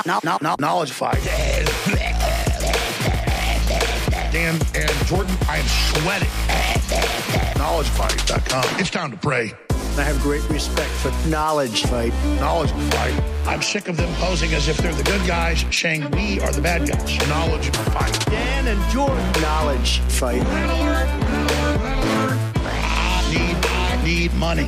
Knowledge fight. Dan and Jordan, I am sweating. KnowledgeFight.com. It's time to pray. I have great respect for Knowledge Fight. Knowledge Fight. I'm sick of them posing as if they're the good guys, saying we are the bad guys. Knowledge Fight. Dan and Jordan. Knowledge Fight. I need money.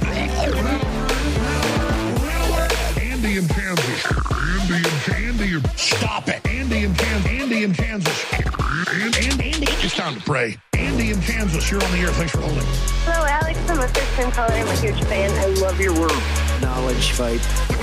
Andy in Kansas. Andy. Stop it. Andy in Kansas. Andy. It's time to pray. Andy in Kansas, you're on the air. Thanks for holding. Hello, Alex. I'm a first-time caller. I'm a huge fan. I love your work. Knowledge Fight.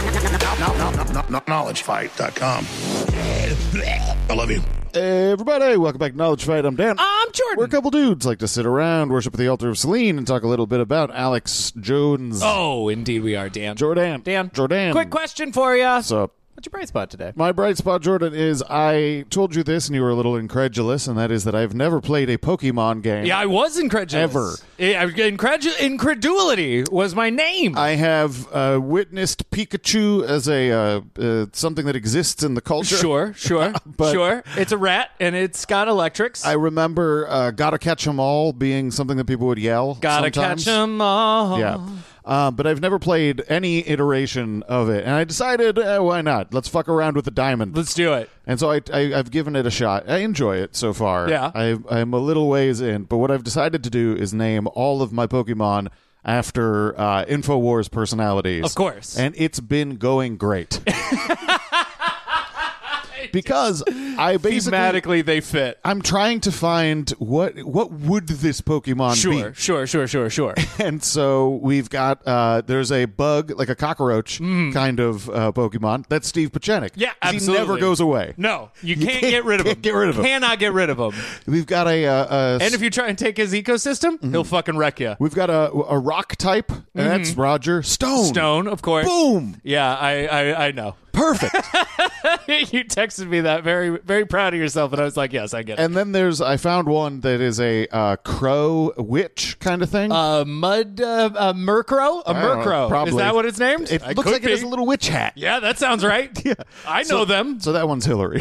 KnowledgeFight.com. I love you. Hey everybody, welcome back to Knowledge Fight. I'm Dan. I'm Jordan. We're a couple dudes like to sit around, worship at the altar of Celine, and talk a little bit about Alex Jones. Oh, indeed we are, Dan. Jordan. Jordan. Quick question for you. What's up? What's your bright spot today? My bright spot, Jordan, is I told you this and you were a little incredulous, and that is that I've never played a Pokemon game. Yeah, I was incredulous. Ever. Incredulity was my name. I have witnessed Pikachu as a something that exists in the culture. Sure. But sure. It's a rat, and it's got electrics. I remember Gotta Catch 'Em All being something that people would yell Gotta sometimes. catch 'em all. Yeah. But I've never played any iteration of it. And I decided, why not? Let's fuck around with the diamond. Let's do it. And so I've given it a shot. I enjoy it so far. Yeah. I'm a little ways in. But what I've decided to do is name all of my Pokemon after InfoWars personalities. Of course. And it's been going great. Because I basically... Thematically, they fit. I'm trying to find what would this Pokemon be. Sure. And so we've got, there's a bug, like a cockroach kind of Pokemon. That's Steve Pachenik. Yeah, 'Cause absolutely. He never goes away. No, you can't get rid of him. Get rid of him. Cannot get rid of him. We've got And if you try and take his ecosystem, he'll fucking wreck you. we've got a rock type, and that's Roger. Stone, of course. Boom. Yeah, I know. Perfect. You texted me that, very, very proud of yourself, and I was like, yes, I get it. And then I found one that is a crow witch kind of thing. Murkrow? A Murkrow. Probably. Is that what it's named? It looks like it has a little witch hat. Yeah, that sounds right. Yeah. I know them. So that one's Hillary.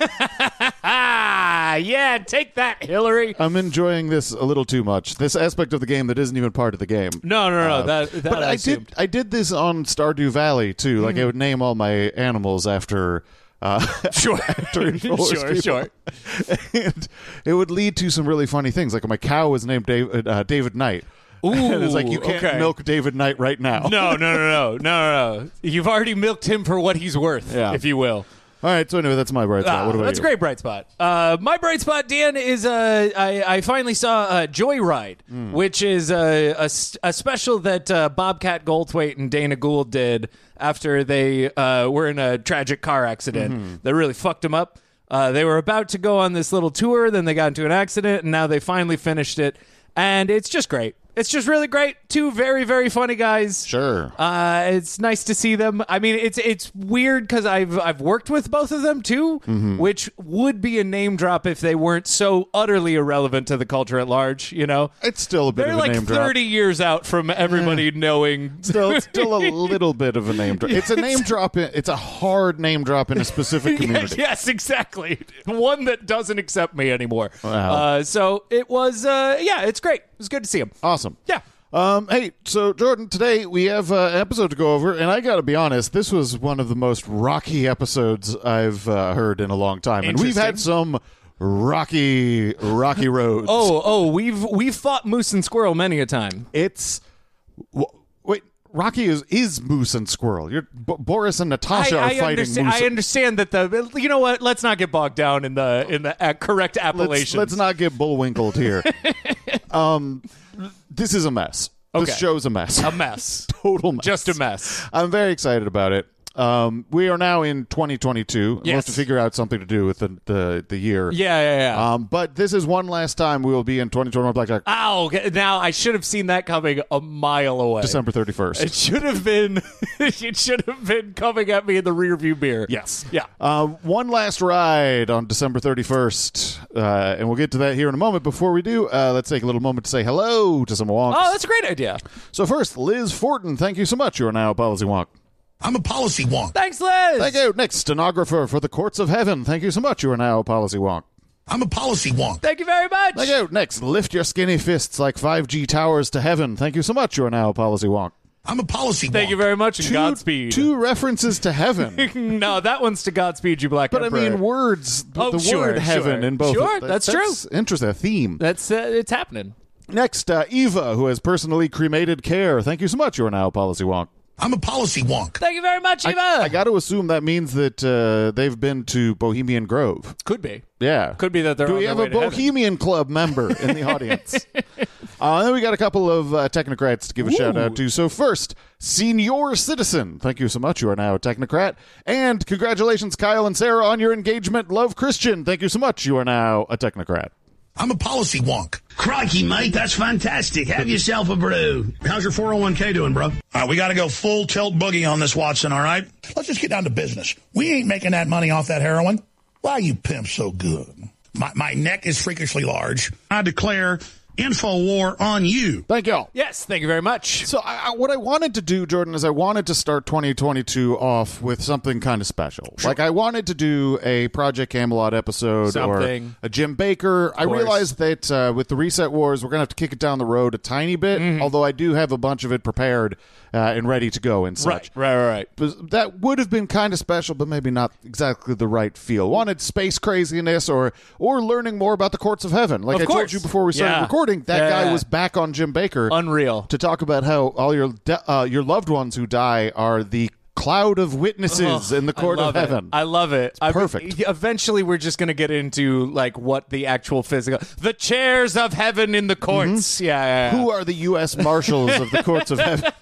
Yeah, take that, Hillary. I'm enjoying this a little too much. This aspect of the game that isn't even part of the game. No. That But I assumed. I did this on Stardew Valley too. Like I would name all my animals after Sure. after InfoWars Sure. And it would lead to some really funny things. Like my cow was named David Knight. Ooh, And it's like you can't okay. milk David Knight right now. No. You've already milked him for what he's worth, Yeah. if you will. All right, so anyway, that's my bright spot. What about That's you? a great bright spot. My bright spot, Dan, is I finally saw Joyride, which is a special that Bobcat Goldthwait and Dana Gould did after they were in a tragic car accident that really fucked them up. They were about to go on this little tour, then they got into an accident, and now they finally finished it. And it's just great. It's just really great. Two very, very funny guys. Sure. It's nice to see them. I mean, it's weird because I've worked with both of them too, which would be a name drop if they weren't so utterly irrelevant to the culture at large. You know, It's still a bit they're of a like name 30 years out from everybody knowing. drop. Still a little bit of a name drop. It's a name drop. It's a hard name drop in a specific community. Yes, exactly. One that doesn't accept me anymore. Wow. So it was. It's great. It was good to see him. Awesome. Yeah. Hey, so Jordan, today we have an episode to go over, and I got to be honest, this was one of the most rocky episodes I've heard in a long time, and we've had some rocky roads. We've fought moose and squirrel many a time. It's wait, Rocky is moose and squirrel. Boris and Natasha are fighting moose. I understand that you know what? Let's not get bogged down in the correct appellations. Let's not get bullwinkled here. This is a mess. Okay. This show's a mess. A mess. Total mess. Just a mess. I'm very excited about it. We are now in 2022. We'll have to figure out something to do with the year. Yeah. But this is one last time we will be in 2021 Blackjack. Ow! Now I should have seen that coming a mile away. December 31st. It should have been. It should have been coming at me in the rearview mirror. Yes. Yeah. One last ride on December 31st, and we'll get to that here in a moment. Before we do, let's take a little moment to say hello to some wonks. Oh, that's a great idea. So first, Liz Fortin, thank you so much. You are now a Policy Wonk. I'm a policy wonk. Thanks, Liz. Thank you. Next, stenographer for the courts of heaven. Thank you so much. You are now a policy wonk. I'm a policy wonk. Thank you very much. Thank you. Next, lift your skinny fists like 5G towers to heaven. Thank you so much. You are now a policy wonk. I'm a policy wonk. Thank you very much, and Godspeed. Two references to heaven. No, that one's to Godspeed, you Black But Emperor. I mean, words. Oh, the sure, word heaven sure. in both. Sure, that's true. Interesting. A theme. That's it's happening. Next, Eva, who has personally cremated care. Thank you so much. You are now a policy wonk. I'm a policy wonk. Thank you very much, Eva. I got to assume that means that they've been to Bohemian Grove. Could be. Yeah. Could be that they're Do on we their have way a to heaven. Bohemian Club member in the audience? And then we got a couple of technocrats to give a shout out to. So first, Senior Citizen. Thank you so much. You are now a technocrat. And congratulations, Kyle and Sarah, on your engagement. Love Christian. Thank you so much. You are now a technocrat. I'm a policy wonk. Crikey, mate, that's fantastic. Have yourself a brew. How's your 401k doing, bro? All right, we got to go full tilt boogie on this, Watson, all right? Let's just get down to business. We ain't making that money off that heroin. Why you pimp so good? My neck is freakishly large. I declare info war on you. Thank y'all. Yes, thank you very much. So what I wanted to do, Jordan, is I wanted to start 2022 off with something kind of special. Sure. Like I wanted to do a Project Camelot episode Something. or a Jim Baker. I realized that with the Reset Wars, we're going to have to kick it down the road a tiny bit, although I do have a bunch of it prepared and ready to go and such. Right. But that would have been kind of special, but maybe not exactly the right feel. Wanted space craziness or learning more about the courts of heaven. Like Of I told course. you before we started Yeah. recording, that guy Yeah. was back on Jim Baker. Unreal. To talk about how all your loved ones who die are the cloud of witnesses in the court of heaven. I love it. perfect. Eventually, we're just going to get into like what the actual physical, the chairs of heaven in the courts. Yeah. Who are the U.S. Marshals of the courts of heaven?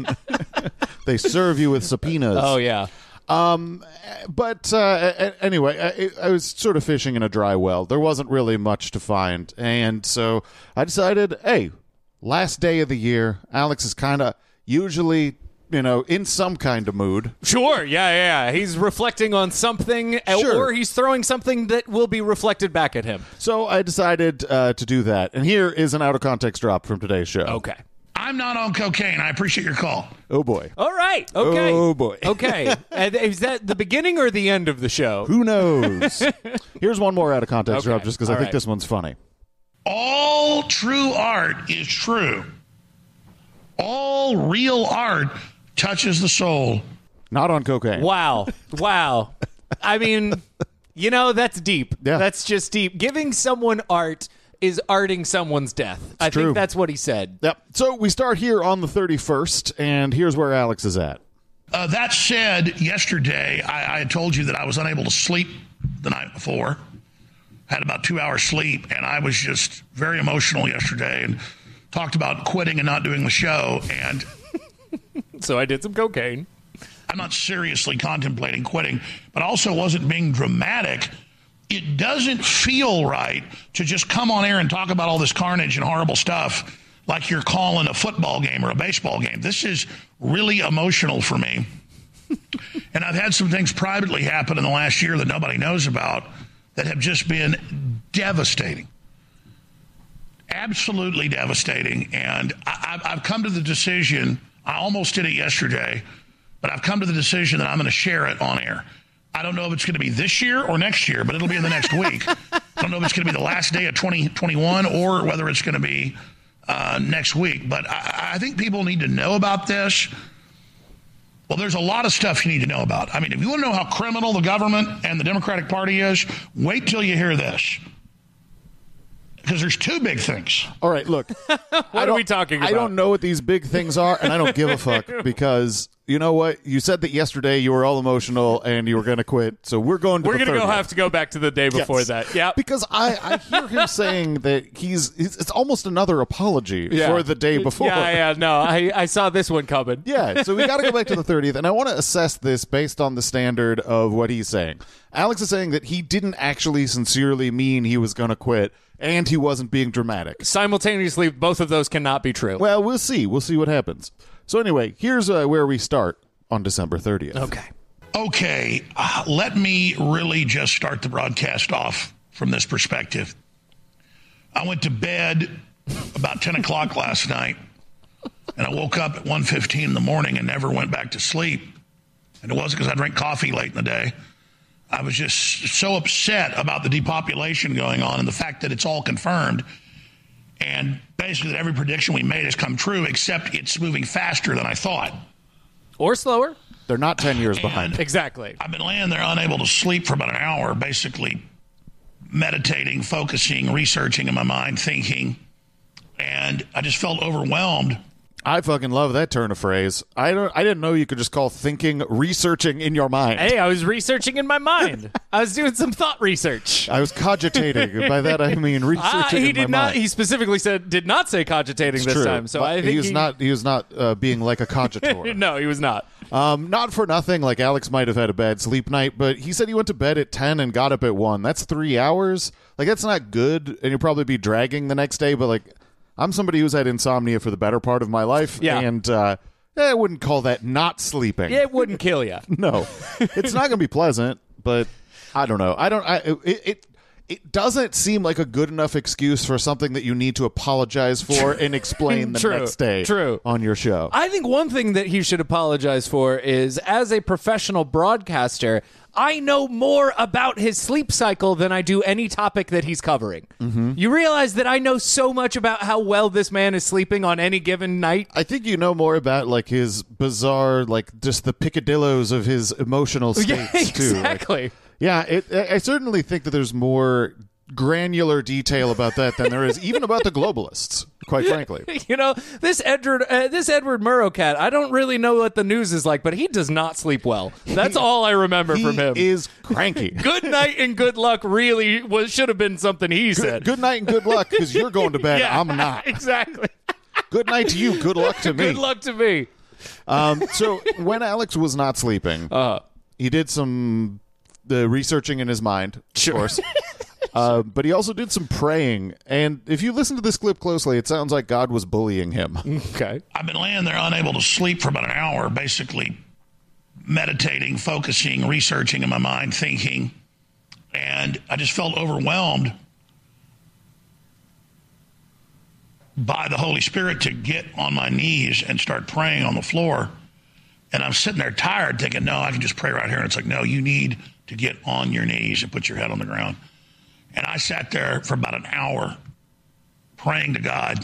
They serve you with subpoenas. Oh yeah. But anyway, I was sort of fishing in a dry well. There wasn't really much to find. And so I decided, hey, last day of the year, Alex is kind of usually, in some kind of mood. Sure. Yeah. He's reflecting on something, Sure. or he's throwing something that will be reflected back at him. So I decided to do that. And here is an out-of-context drop from today's show. Okay. I'm not on cocaine. I appreciate your call. Oh, boy. All right. Okay. Oh, boy. Okay. And is that the beginning or the end of the show? Who knows? Here's one more out-of-context Okay. drop just because I All think right. this one's funny. All true art is true. All real art touches the soul. Not on cocaine. Wow. I mean, that's deep. Yeah. That's just deep. Giving someone art is arting someone's death. I true. think that's what he said. Yep. So we start here on the 31st, and here's where Alex is at. That said, yesterday I had told you that I was unable to sleep the night before. Had about 2 hours sleep, and I was just very emotional yesterday and talked about quitting and not doing the show. And So I did some cocaine. I'm not seriously contemplating quitting, but I also wasn't being dramatic. It doesn't feel right to just come on air and talk about all this carnage and horrible stuff like you're calling a football game or a baseball game. This is really emotional for me. And I've had some things privately happen in the last year that nobody knows about that have just been devastating. Absolutely devastating. And I've come to the decision, I almost did it yesterday, but I've come to the decision that I'm going to share it on air. I don't know if it's going to be this year or next year, but it'll be in the next week. I don't know if it's going to be the last day of 2021 or whether it's going to be next week. But I think people need to know about this. Well, there's a lot of stuff you need to know about. I mean, if you want to know how criminal the government and the Democratic Party is, wait till you hear this. Because there's two big things. All right, look. What are we talking about? I don't know what these big things are, and I don't give a fuck because you know what? You said that yesterday you were all emotional and you were going to quit, so we're going to We're the going to 30th. have to go back to the day before that. Yeah. Because I hear him saying that it's almost another apology for the day before. Yeah. No, I saw this one coming. Yeah, so we got to go back to the 30th, and I want to assess this based on the standard of what he's saying. Alex is saying that he didn't actually sincerely mean he was going to quit, and he wasn't being dramatic. Simultaneously, both of those cannot be true. Well, we'll see. We'll see what happens. So anyway, here's where we start on December 30th. Okay. Let me really just start the broadcast off from this perspective. I went to bed about 10 o'clock last night, and I woke up at 1:15 in the morning and never went back to sleep. And it wasn't because I drank coffee late in the day. I was just so upset about the depopulation going on and the fact that it's all confirmed. And basically that every prediction we made has come true, except it's moving faster than I thought. Or slower. They're not 10 years behind. Exactly. I've been laying there unable to sleep for about an hour, basically meditating, focusing, researching in my mind, thinking. And I just felt overwhelmed. I fucking love that turn of phrase. I didn't know you could just call thinking researching in your mind. Hey, I was researching in my mind. I was doing some thought research. I was cogitating. By that I mean researching he in my did not. mind. He specifically did not say cogitating It's this true. time. So But I think he was not being like a cogitor. No, he was not. Not for nothing, like Alex might have had a bad sleep night, but he said he went to bed at 10 and got up at 1. That's 3 hours. Like, that's not good, and you'll probably be dragging the next day, but, like, I'm somebody who's had insomnia for the better part of my life, and I wouldn't call that not sleeping. It wouldn't kill you. No. It's not going to be pleasant, but I don't know. It doesn't seem like a good enough excuse for something that you need to apologize for and explain the next day on your show. I think one thing that he should apologize for is, as a professional broadcaster, I know more about his sleep cycle than I do any topic that he's covering. Mm-hmm. You realize that I know so much about how well this man is sleeping on any given night? I think you know more about, like, his bizarre, like, just the picadillos of his emotional states, too. Exactly. I certainly think that there's more granular detail about that than there is even about the globalists, quite frankly. You know, this Edward Murrow cat, I don't really know what the news is like, but he does not sleep well. That's all I remember from him. He is cranky. Good night and good luck really should have been something he said. Good night and good luck, because you're going to bed. Yeah, I'm not. Exactly. Good night to you. Good luck to me. Good luck to me. So when Alex was not sleeping, he did some researching in his mind, of course. But he also did some praying. And if you listen to this clip closely, it sounds like God was bullying him. Okay. I've been laying there unable to sleep for about an hour, basically meditating, focusing, researching in my mind, thinking. And I just felt overwhelmed by the Holy Spirit to get on my knees and start praying on the floor. And I'm sitting there tired thinking, no, I can just pray right here. And it's like, no, you need to get on your knees and put your head on the ground. And I sat there for about an hour praying to God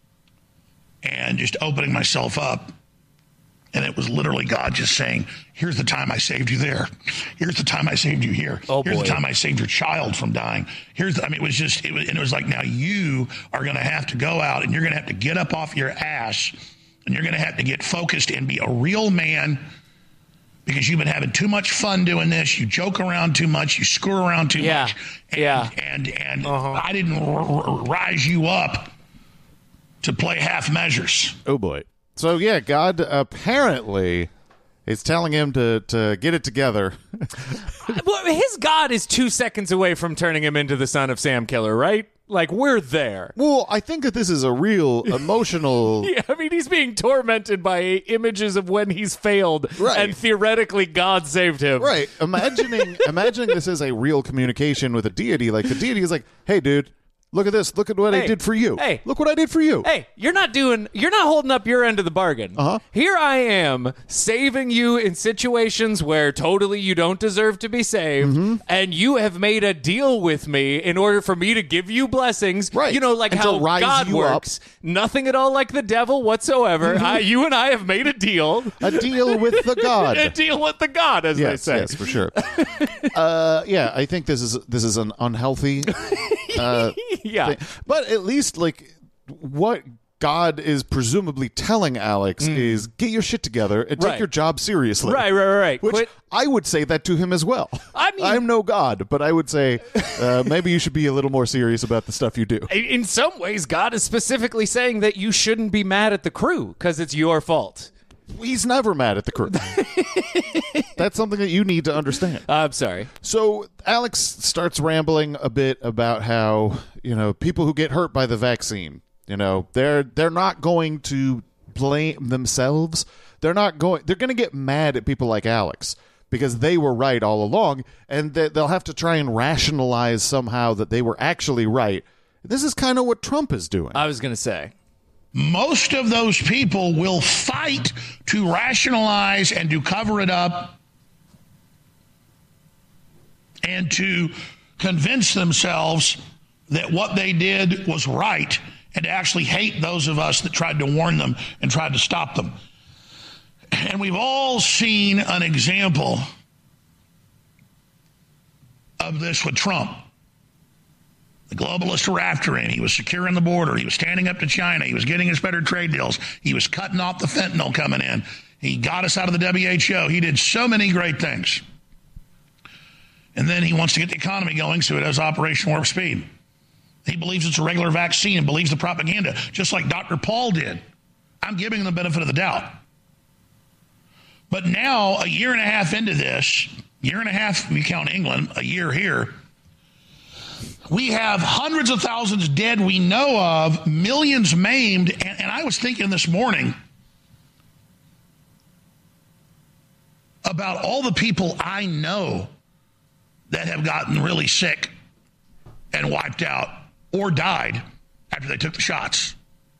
and just opening myself up. And it was literally God just saying, here's the time I saved you there. Here's the time I saved you here. Here's the time I saved your child from dying. It was like, now you are going to have to go out and you're going to have to get up off your ass and you're going to have to get focused and be a real man, because you've been having too much fun doing this. You joke around too much. You screw around too much. And I didn't rise you up to play half measures. Oh, boy. So, yeah, God apparently is telling him to get it together. Well, his God is 2 seconds away from turning him into the son of Sam Killer, right? Like, we're there. Well, I think that this is a real emotional... Yeah, I mean, he's being tormented by images of when he's failed, and theoretically God saved him. Right. Imagining this as a real communication with a deity, like the deity is like, hey, dude, look at this. Look at what I did for you. Hey. Look what I did for you. Hey, you're not holding up your end of the bargain. Here I am saving you in situations where totally you don't deserve to be saved, and you have made a deal with me in order for me to give you blessings. Right. You know, like and how to rise God you works. Nothing at all like the devil whatsoever. You and I have made a deal. A deal with the God. A deal with the God, as they say. Yes, for sure. I think this is an unhealthy thing. But at least, like, what God is presumably telling Alex is get your shit together and take your job seriously. Right. Which I would say that to him as well. I mean, I'm no God, but I would say maybe you should be a little more serious about the stuff you do. In some ways, God is specifically saying that you shouldn't be mad at the crew because it's your fault. He's never mad at the crew. That's something that you need to understand. I'm sorry. So Alex starts rambling a bit about how, people who get hurt by the vaccine, they're not going to blame themselves. They're going to get mad at people like Alex because they were right all along, and they'll have to try and rationalize somehow that they were actually right. This is kind of what Trump is doing. I was going to say. Most of those people will fight to rationalize and to cover it up and to convince themselves that what they did was right and to actually hate those of us that tried to warn them and tried to stop them. And we've all seen an example of this with Trump. The globalists were after him. He was securing the border. He was standing up to China. He was getting us better trade deals. He was cutting off the fentanyl coming in. He got us out of the WHO. He did so many great things. And then he wants to get the economy going, so he does Operation Warp Speed. He believes it's a regular vaccine and believes the propaganda, just like Dr. Paul did. I'm giving him the benefit of the doubt. But now, a year and a half into this, year and a half, if you count England, a year here, we have hundreds of thousands dead we know of, millions maimed, and I was thinking this morning about all the people I know that have gotten really sick and wiped out or died after they took the shots.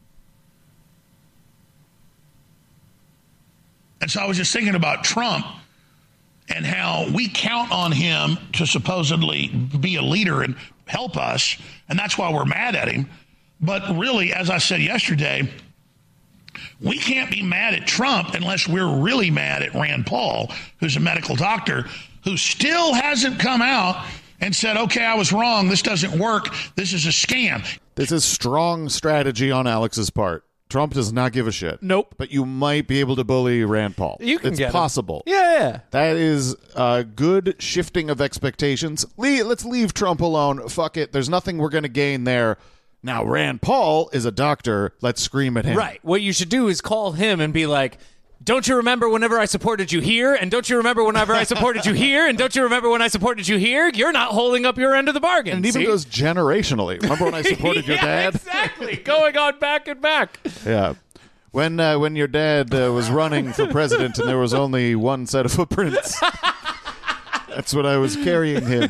And so I was just thinking about Trump and how we count on him to supposedly be a leader and help us, and that's why we're mad at him. But really, as I said yesterday, we can't be mad at Trump unless we're really mad at Rand Paul, who's a medical doctor, who still hasn't come out and said, okay, I was wrong. This doesn't work. This is a scam. This is strong strategy on Alex's part. Trump does not give a shit. Nope. But you might be able to bully Rand Paul. It's possible. Yeah. That is a good shifting of expectations. Let's leave Trump alone. Fuck it. There's nothing we're going to gain there. Now, Rand Paul is a doctor. Let's scream at him. Right. What you should do is call him and be like, don't you remember whenever I supported you here? And don't you remember whenever I supported you here? And don't you remember when I supported you here? You're not holding up your end of the bargain. And it even goes generationally. Remember when I supported your dad? Exactly. Going on back and back. Yeah. When your dad was running for president and there was only one set of footprints. That's when I was carrying him.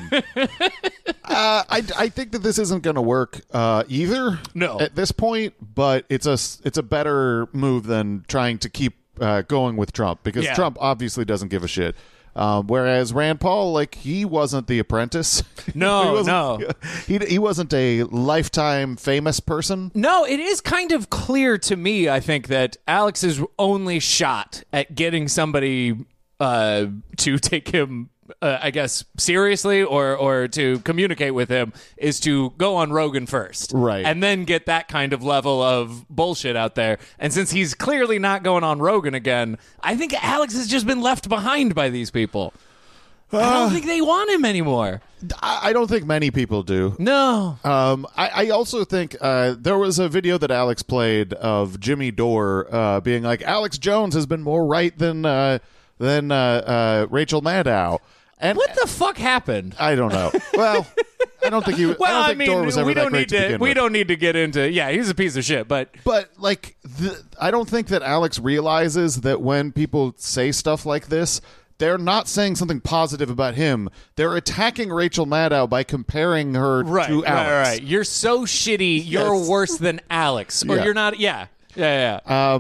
I think that this isn't going to work either. No. At this point, but it's a better move than trying to keep going with Trump, because Trump obviously doesn't give a shit. Whereas Rand Paul, he wasn't The Apprentice. No, he wasn't a lifetime famous person. No, it is kind of clear to me, I think, that Alex's only shot at getting somebody to take him, I guess, seriously or to communicate with him is to go on Rogan first. Right. And then get that kind of level of bullshit out there. And since he's clearly not going on Rogan again, I think Alex has just been left behind by these people. I don't think they want him anymore. I don't think many people do. No. I also think there was a video that Alex played of Jimmy Dore being like, Alex Jones has been more right than Rachel Maddow. And what the fuck happened? I don't know. Well, I don't think he. Well, I don't think Dore was ever that great to begin with. We don't need to get into. Yeah, he's a piece of shit. But I don't think that Alex realizes that when people say stuff like this, they're not saying something positive about him. They're attacking Rachel Maddow by comparing her to Alex. Right. You're so shitty. You're worse than Alex, or you're not. Yeah. Yeah.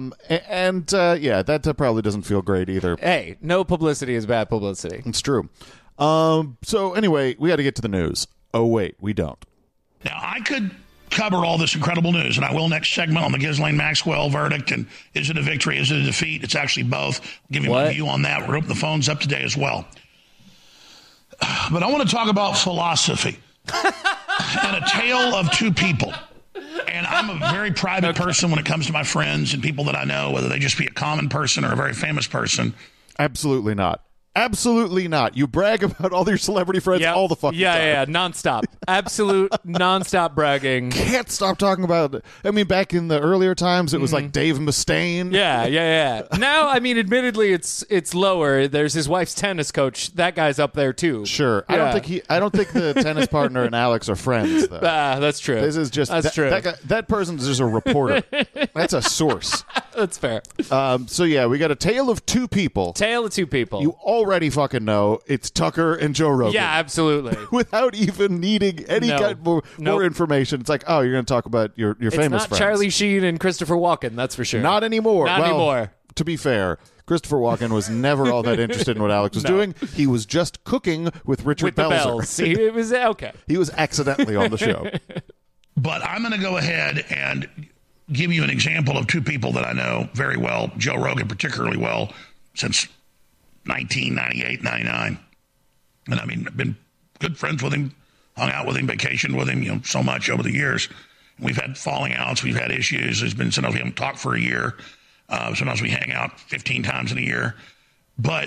That probably doesn't feel great either. Hey, no publicity is bad publicity. It's true. So anyway, we got to get to the news. Oh, wait, we don't. Now, I could cover all this incredible news, and I will next segment on the Ghislaine Maxwell verdict, and is it a victory, is it a defeat? It's actually both. I'll give you my view on that. We're opening the phones up today as well. But I want to talk about philosophy and a tale of two people. And I'm a very private person when it comes to my friends and people that I know, whether they just be a common person or a very famous person. Absolutely not. Absolutely not. You brag about all your celebrity friends all the fucking time. Yeah, nonstop. Absolute nonstop bragging. Can't stop talking about it. I mean, back in the earlier times, it was like Dave Mustaine. Yeah. Now, I mean, admittedly, it's lower. There's his wife's tennis coach. That guy's up there too. Sure. Yeah. I don't think the tennis partner and Alex are friends, though. That's true. This is just true. That person's just a reporter. That's a source. That's fair. So yeah, we got a tale of two people. Tale of two people. You already fucking know it's Tucker and Joe Rogan. Yeah, absolutely. Without even needing any kind more information. It's like, oh, you're going to talk about your famous friends. It's not Charlie Sheen and Christopher Walken, that's for sure. Not anymore. Not anymore. to be fair, Christopher Walken was never all that interested in what Alex was doing. He was just cooking with Richard With the Belzer. bells. It was okay. He was accidentally on the show. But I'm going to go ahead and give you an example of two people that I know very well, Joe Rogan particularly well, since 1998, 99. And I mean, I've been good friends with him, hung out with him, vacationed with him, so much over the years. We've had falling outs. We've had issues. There's been sometimes we haven't talked for a year. Sometimes we hang out 15 times in a year. But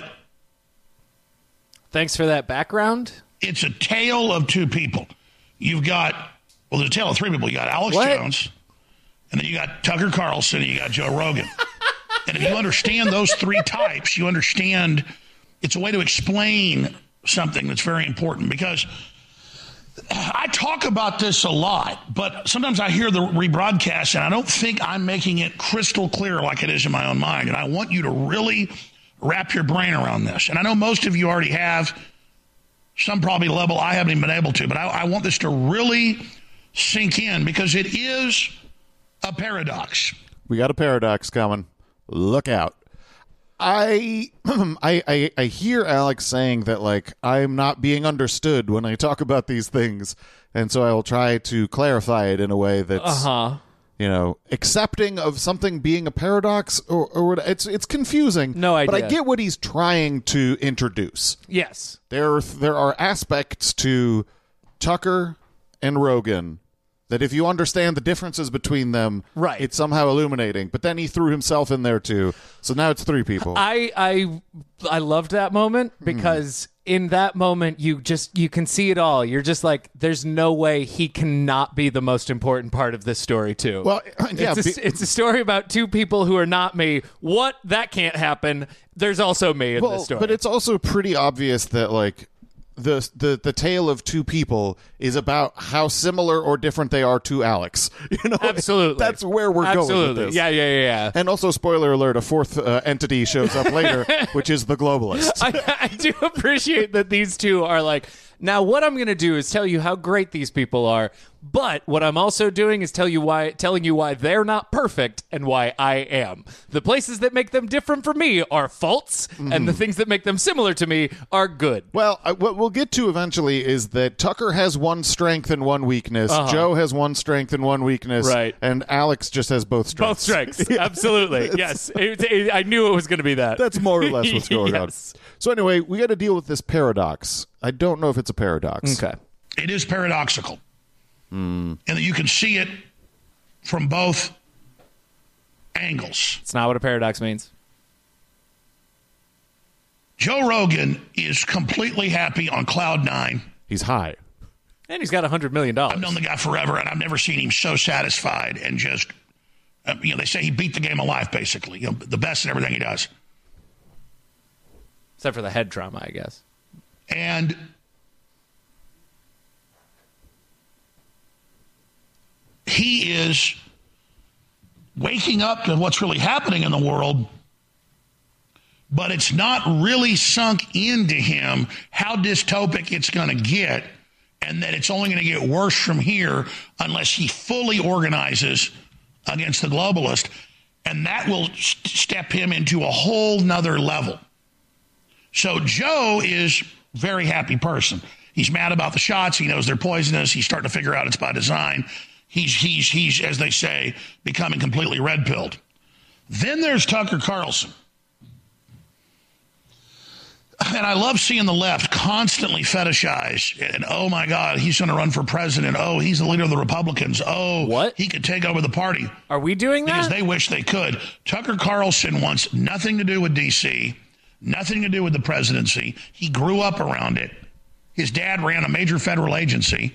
thanks for that background. It's a tale of two people. You've got, well, there's a tale of three people. You got Alex Jones, and then you got Tucker Carlson, and you got Joe Rogan. And if you understand those three types, you understand it's a way to explain something that's very important, because I talk about this a lot, but sometimes I hear the rebroadcast and I don't think I'm making it crystal clear like it is in my own mind. And I want you to really wrap your brain around this. And I know most of you already have, some probably level I haven't even been able to, but I want this to really sink in, because it is a paradox. We got a paradox coming. Look out. I hear Alex saying that, like, I'm not being understood when I talk about these things, and so I will try to clarify it in a way that's, accepting of something being a paradox, or it's confusing. No idea. But I get what he's trying to introduce. Yes. There are aspects to Tucker and Rogan that if you understand the differences between them, right, it's somehow illuminating. But then he threw himself in there too, so now it's three people. I loved that moment, because in that moment you can see it all. You're just like, there's no way he cannot be the most important part of this story too. Well, yeah, it's a story about two people who are not me. What? That can't happen. There's also me in this story. But it's also pretty obvious that, like, the tale of two people is about how similar or different they are to Alex. Absolutely. That's where we're going with this. Yeah. And also, spoiler alert, a fourth entity shows up later, which is the globalists. I do appreciate that these two are like, now what I'm going to do is tell you how great these people are, but what I'm also doing is telling you why they're not perfect and why I am. The places that make them different from me are faults, and the things that make them similar to me are good. Well, what we'll get to eventually is that Tucker has one strength and one weakness. Joe has one strength and one weakness. Right. And Alex just has both strengths. Both strengths. Absolutely. Yes. I knew it was going to be that. That's more or less what's going on. Yes. So anyway, we got to deal with this paradox. I don't know if it's a paradox. Okay. It is paradoxical. And that you can see it from both angles. It's not what a paradox means. Joe Rogan is completely happy on cloud nine. He's high. And he's got $100 million. I've known the guy forever, and I've never seen him so satisfied and just, they say he beat the game of life, basically. The best in everything he does. Except for the head trauma, I guess. And he is waking up to what's really happening in the world, but it's not really sunk into him how dystopic it's going to get, and that it's only going to get worse from here unless he fully organizes against the globalist, and that will step him into a whole nother level. So Joe is a very happy person. He's mad about the shots. He knows they're poisonous. He's starting to figure out it's by design. He's, as they say, becoming completely red-pilled. Then there's Tucker Carlson. And I love seeing the left constantly fetishize, and oh my God, he's going to run for president. Oh, he's the leader of the Republicans. Oh, what? He could take over the party. Are we doing that? Because they wish they could. Tucker Carlson wants nothing to do with D.C., nothing to do with the presidency. He grew up around it. His dad ran a major federal agency.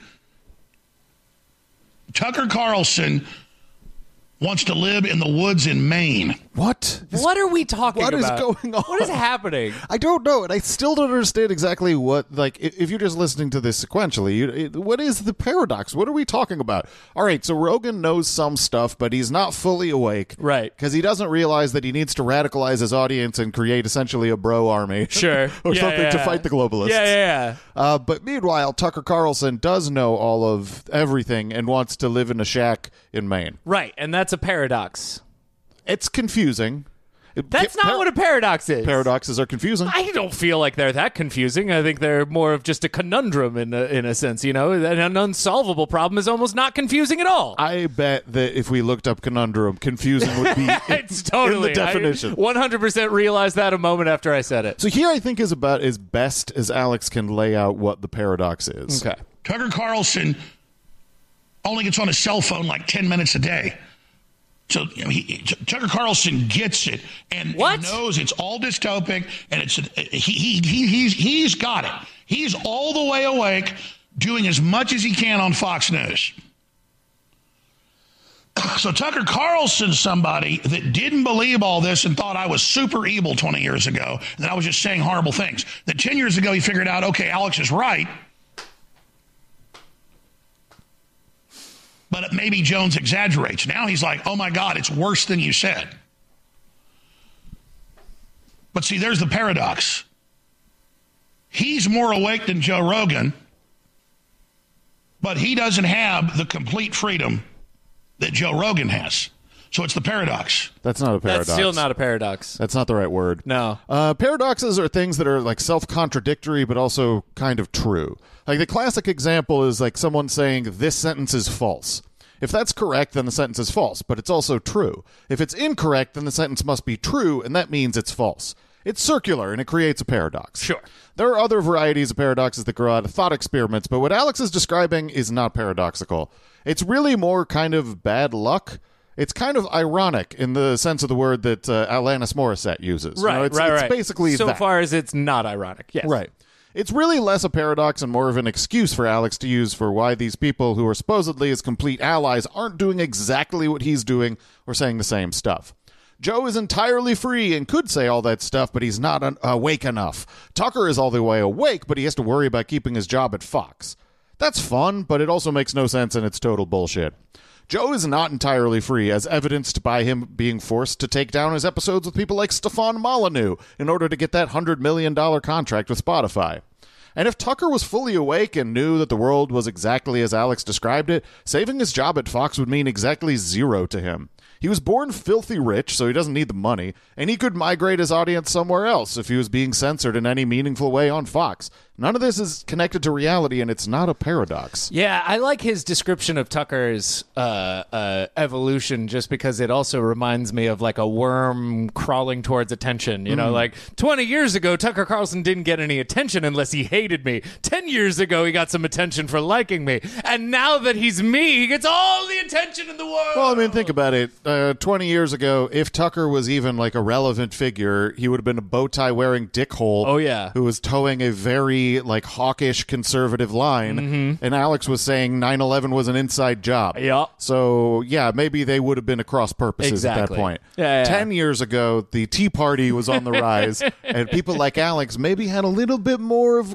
Tucker Carlson wants to live in the woods in Maine. What? What are we talking about? What is going on? What is happening? I don't know, and I still don't understand exactly what, like, if you're just listening to this sequentially, what is the paradox? What are we talking about? All right, so Rogan knows some stuff, but he's not fully awake. Right. Because he doesn't realize that he needs to radicalize his audience and create essentially a bro army. Sure. or something to fight the globalists. Yeah. But meanwhile, Tucker Carlson does know all of everything and wants to live in a shack in Maine. Right, and that's a paradox. It's confusing. That's not what a paradox is. Paradoxes are confusing. I don't feel like they're that confusing. I think they're more of just a conundrum in a sense, you know? An unsolvable problem is almost not confusing at all. I bet that if we looked up conundrum, confusing would be It's totally in the definition. I 100% realized that a moment after I said it. So here I think is about as best as Alex can lay out what the paradox is. Okay. Tucker Carlson only gets on his cell phone like 10 minutes a day. So Tucker Carlson gets it and knows it's all dystopic, and he's got it. He's all the way awake, doing as much as he can on Fox News. So Tucker Carlson's somebody that didn't believe all this and thought I was super evil 20 years ago, and that I was just saying horrible things. That 10 years ago he figured out, okay, Alex is right, but maybe Jones exaggerates. Now he's like, oh my God, it's worse than you said. But see, there's the paradox. He's more awake than Joe Rogan, but he doesn't have the complete freedom that Joe Rogan has. So it's the paradox. That's not a paradox. That's still not a paradox. That's not the right word. No. Paradoxes are things that are like self-contradictory but also kind of true. Like the classic example is like someone saying this sentence is false. If that's correct, then the sentence is false, but it's also true. If it's incorrect, then the sentence must be true, and that means it's false. It's circular, and it creates a paradox. Sure. There are other varieties of paradoxes that grow out of thought experiments, but what Alex is describing is not paradoxical. It's really more kind of bad luck. It's kind of ironic in the sense of the word that Alanis Morissette uses. Right, it's right. basically so that. far as it's not ironic. Yes. Right. It's really less a paradox and more of an excuse for Alex to use for why these people who are supposedly his complete allies aren't doing exactly what he's doing or saying the same stuff. Joe is entirely free and could say all that stuff, but he's not awake enough. Tucker is all the way awake, but he has to worry about keeping his job at Fox. That's fun, but it also makes no sense and it's total bullshit. Joe is not entirely free, as evidenced by him being forced to take down his episodes with people like Stefan Molyneux in order to get that $100 million contract with Spotify. And if Tucker was fully awake and knew that the world was exactly as Alex described it, saving his job at Fox would mean exactly zero to him. He was born filthy rich, so he doesn't need the money, and he could migrate his audience somewhere else if he was being censored in any meaningful way on Fox. None of this is connected to reality, and it's not a paradox. Yeah, I like his description of Tucker's evolution just because it also reminds me of like a worm crawling towards attention. You know, like 20 years ago, Tucker Carlson didn't get any attention unless he hated me. 10 years ago, he got some attention for liking me. And now that he's me, he gets all the attention in the world. Well, I mean, think about it. 20 years ago, if Tucker was even like a relevant figure, he would have been a bow tie wearing dickhole. Oh, yeah. Who was towing a very like hawkish conservative line. And Alex was saying 9/11 was an inside job. Yeah. So yeah, maybe they would have been at cross purposes at that point. Yeah. 10 years ago, the Tea Party was on the rise, and people like Alex maybe had a little bit more of.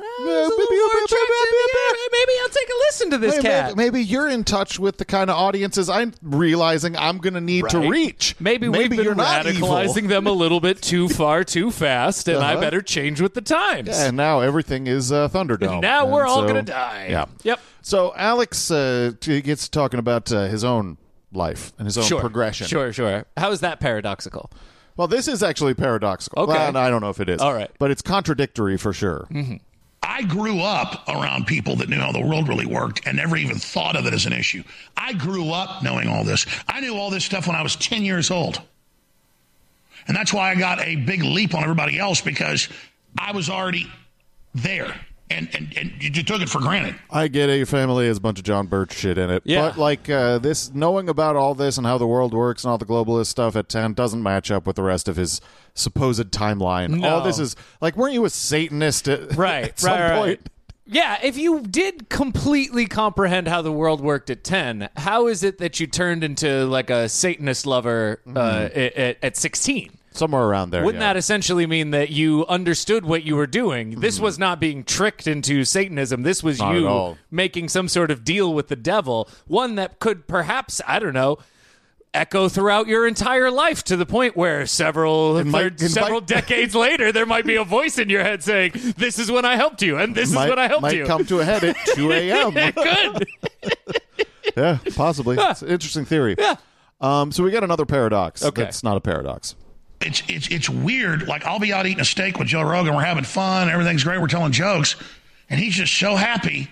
Maybe I'll take a listen to this cat. Maybe you're in touch with the kind of audiences I'm realizing I'm going to need to reach. Maybe we've been you're not radicalizing evil. them a little bit too far, too fast, and I better change with the times. Yeah, and now everything is Thunderdome. Now and we're all so- going to die. Yeah. Yep. So Alex gets talking about his own life and his own progression. Sure. How is that paradoxical? Well, this is actually paradoxical. Okay. Well, I don't know if it is. All right. But it's contradictory for sure. I grew up around people that knew how the world really worked and never even thought of it as an issue. I grew up knowing all this. I knew all this stuff when I was 10 years old. And that's why I got a big leap on everybody else, because I was already there. And you took it for granted. I get it. Your family has a bunch of John Birch shit in it. Yeah. But like this, knowing about all this and how the world works and all the globalist stuff at 10 doesn't match up with the rest of his supposed timeline. No. All this is like, weren't you a Satanist at, at some right. point? Yeah, if you did completely comprehend how the world worked at 10, how is it that you turned into like a Satanist lover at 16? Somewhere around there. Wouldn't that essentially mean that you understood what you were doing? This was not being tricked into Satanism. This was Not at you all. making some sort of deal with the devil, one that could perhaps, I don't know, echo throughout your entire life to the point where several decades later, there might be a voice in your head saying, this is when I helped you, and this is when I helped might you. come to a head at 2 a.m. It could. Yeah, possibly. It's an interesting theory. Yeah. So we got another paradox. Okay. That's not a paradox. it's weird. Like, I'll be out eating a steak with Joe Rogan. We're having fun. Everything's great. We're telling jokes. And he's just so happy.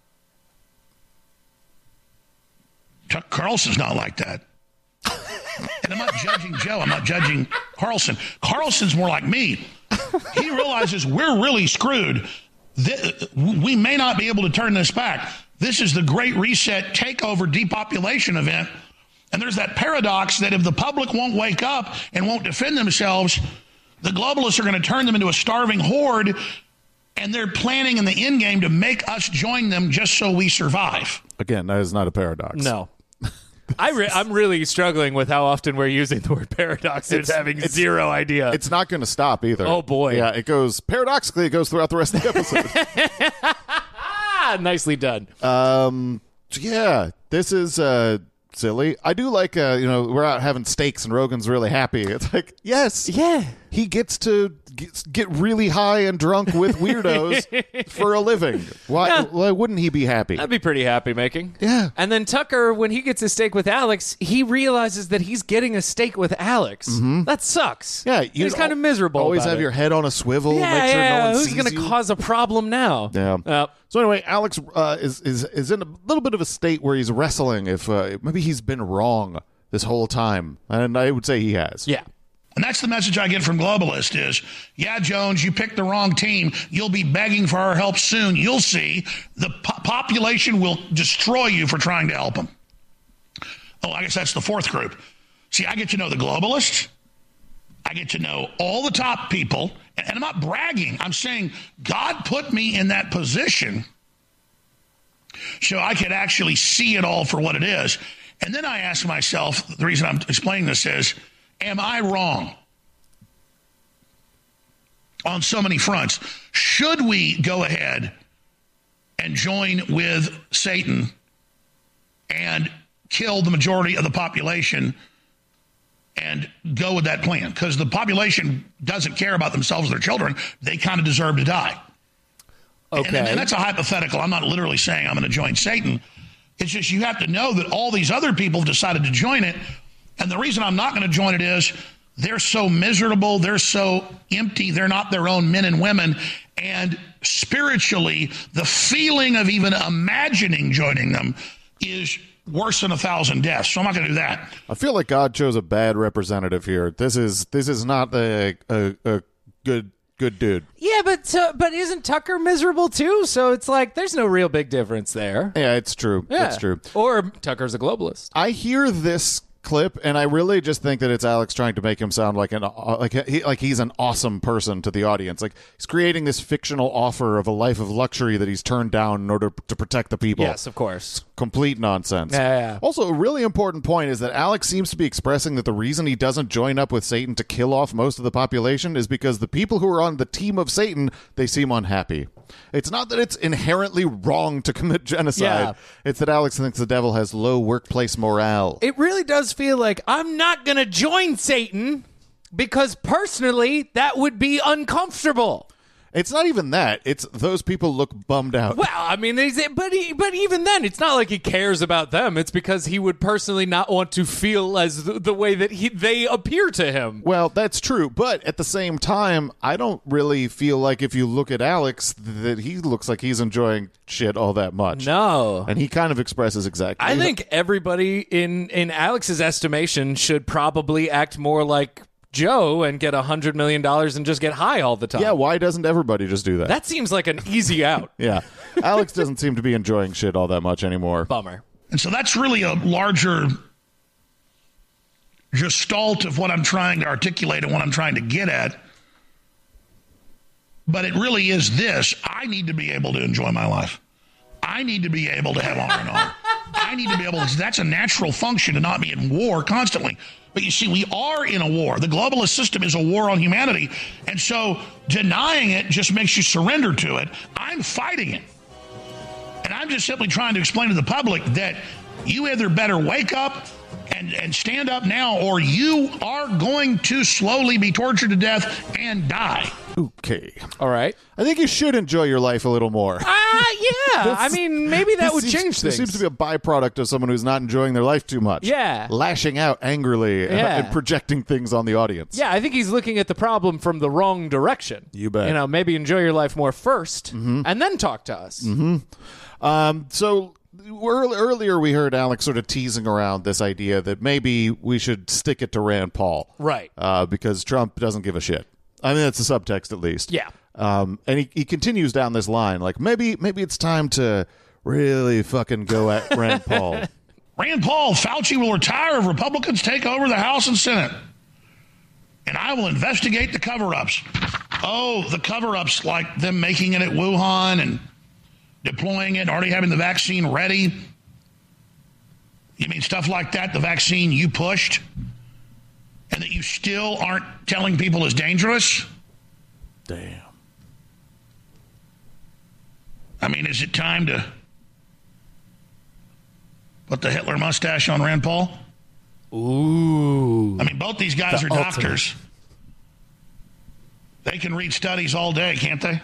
Tucker Carlson's not like that. And I'm not judging Joe. I'm not judging Carlson. Carlson's more like me. He realizes we're really screwed. We may not be able to turn this back. This is the Great Reset takeover depopulation event. And there's that paradox that if the public won't wake up and won't defend themselves, the globalists are going to turn them into a starving horde, and they're planning in the end game to make us join them just so we survive. Again, that is not a paradox. No. I'm really struggling with how often we're using the word paradox and having zero idea. It's not going to stop either. Oh, boy. Yeah, it goes, paradoxically, it goes throughout the rest of the episode. Nicely done. Yeah, this is silly. I do like, we're out having steaks and Rogan's really happy. It's like, yes. Yeah. He gets to get really high and drunk with weirdos for a living. Why wouldn't he be happy? That'd be pretty happy making. Yeah. And then Tucker, when he gets a steak with Alex, he realizes that he's getting a steak with Alex. Mm-hmm. That sucks. Yeah. He's kind of miserable. Always about have it. your head on a swivel. Make sure no one Who's sees going to you. cause a problem now? Yeah. So anyway, Alex is in a little bit of a state where he's wrestling if maybe he's been wrong this whole time. And I would say he has. Yeah. And that's the message I get from globalists is, yeah, Jones, you picked the wrong team. You'll be begging for our help soon. You'll see the population will destroy you for trying to help them. Oh, I guess that's the fourth group. See, I get to know the globalists. I get to know all the top people. And I'm not bragging. I'm saying God put me in that position so I could actually see it all for what it is. And then I ask myself, the reason I'm explaining this is, am I wrong on so many fronts? Should we go ahead and join with Satan and kill the majority of the population and go with that plan? Because the population doesn't care about themselves or their children. They kind of deserve to die. Okay. And that's a hypothetical. I'm not literally saying I'm going to join Satan. It's just you have to know that all these other people have decided to join it. And the reason I'm not going to join it is they're so miserable. They're so empty. They're not their own men and women. And spiritually, the feeling of even imagining joining them is worse than 1,000 deaths. So I'm not going to do that. I feel like God chose a bad representative here. This is not a good dude. Yeah, but isn't Tucker miserable too? So it's like there's no real big difference there. Yeah, it's true. Yeah. It's true. Or Tucker's a globalist. I hear this clip, and I really just think that it's Alex trying to make him sound like he's an awesome person to the audience. Like he's creating this fictional offer of a life of luxury that he's turned down in order to protect the people. Yes, of course. Complete nonsense. Yeah. Also, a really important point is that Alex seems to be expressing that the reason he doesn't join up with Satan to kill off most of the population is because the people who are on the team of Satan, they seem unhappy. It's not that it's inherently wrong to commit genocide. Yeah. It's that Alex thinks the devil has low workplace morale. It really does feel like I'm not going to join Satan because personally that would be uncomfortable. It's not even that. It's those people look bummed out. Well, I mean, but even then, it's not like he cares about them. It's because he would personally not want to feel as the way that they appear to him. Well, that's true. But at the same time, I don't really feel like if you look at Alex that he looks like he's enjoying shit all that much. No. And he kind of expresses exactly. I think everybody in Alex's estimation should probably act more like Joe and get $100 million and just get high all the time. Yeah, why doesn't everybody just do that? That seems like an easy out. Yeah. Alex doesn't seem to be enjoying shit all that much anymore. Bummer. And so that's really a larger gestalt of what I'm trying to articulate and what I'm trying to get at. But it really is this. I need to be able to enjoy my life. I need to be able to have R&R. I need to be able to, that's a natural function to not be in war constantly. But you see, we are in a war. The globalist system is a war on humanity. And so denying it just makes you surrender to it. I'm fighting it. And I'm just simply trying to explain to the public that you either better wake up and stand up now, or you are going to slowly be tortured to death and die. Okay. All right. I think you should enjoy your life a little more. Yeah. I mean, maybe that would change This things. seems to be a byproduct of someone who's not enjoying their life too much. Yeah. Lashing out angrily and projecting things on the audience. Yeah, I think he's looking at the problem from the wrong direction. You bet. You know, maybe enjoy your life more first, and then talk to us. So earlier we heard Alex sort of teasing around this idea that maybe we should stick it to Rand Paul. Right. Because Trump doesn't give a shit. I mean, that's the subtext at least. Yeah. And he continues down this line, like maybe it's time to really fucking go at Rand Paul. Rand Paul, Fauci will retire if Republicans take over the House and Senate. And I will investigate the cover-ups. Oh, the cover-ups like them making it at Wuhan and deploying it, already having the vaccine ready. You mean stuff like that, the vaccine you pushed, and that you still aren't telling people is dangerous? Damn. I mean, is it time to put the Hitler mustache on Rand Paul? Ooh. I mean, both these guys are ultimate. doctors. They can read studies all day, can't they?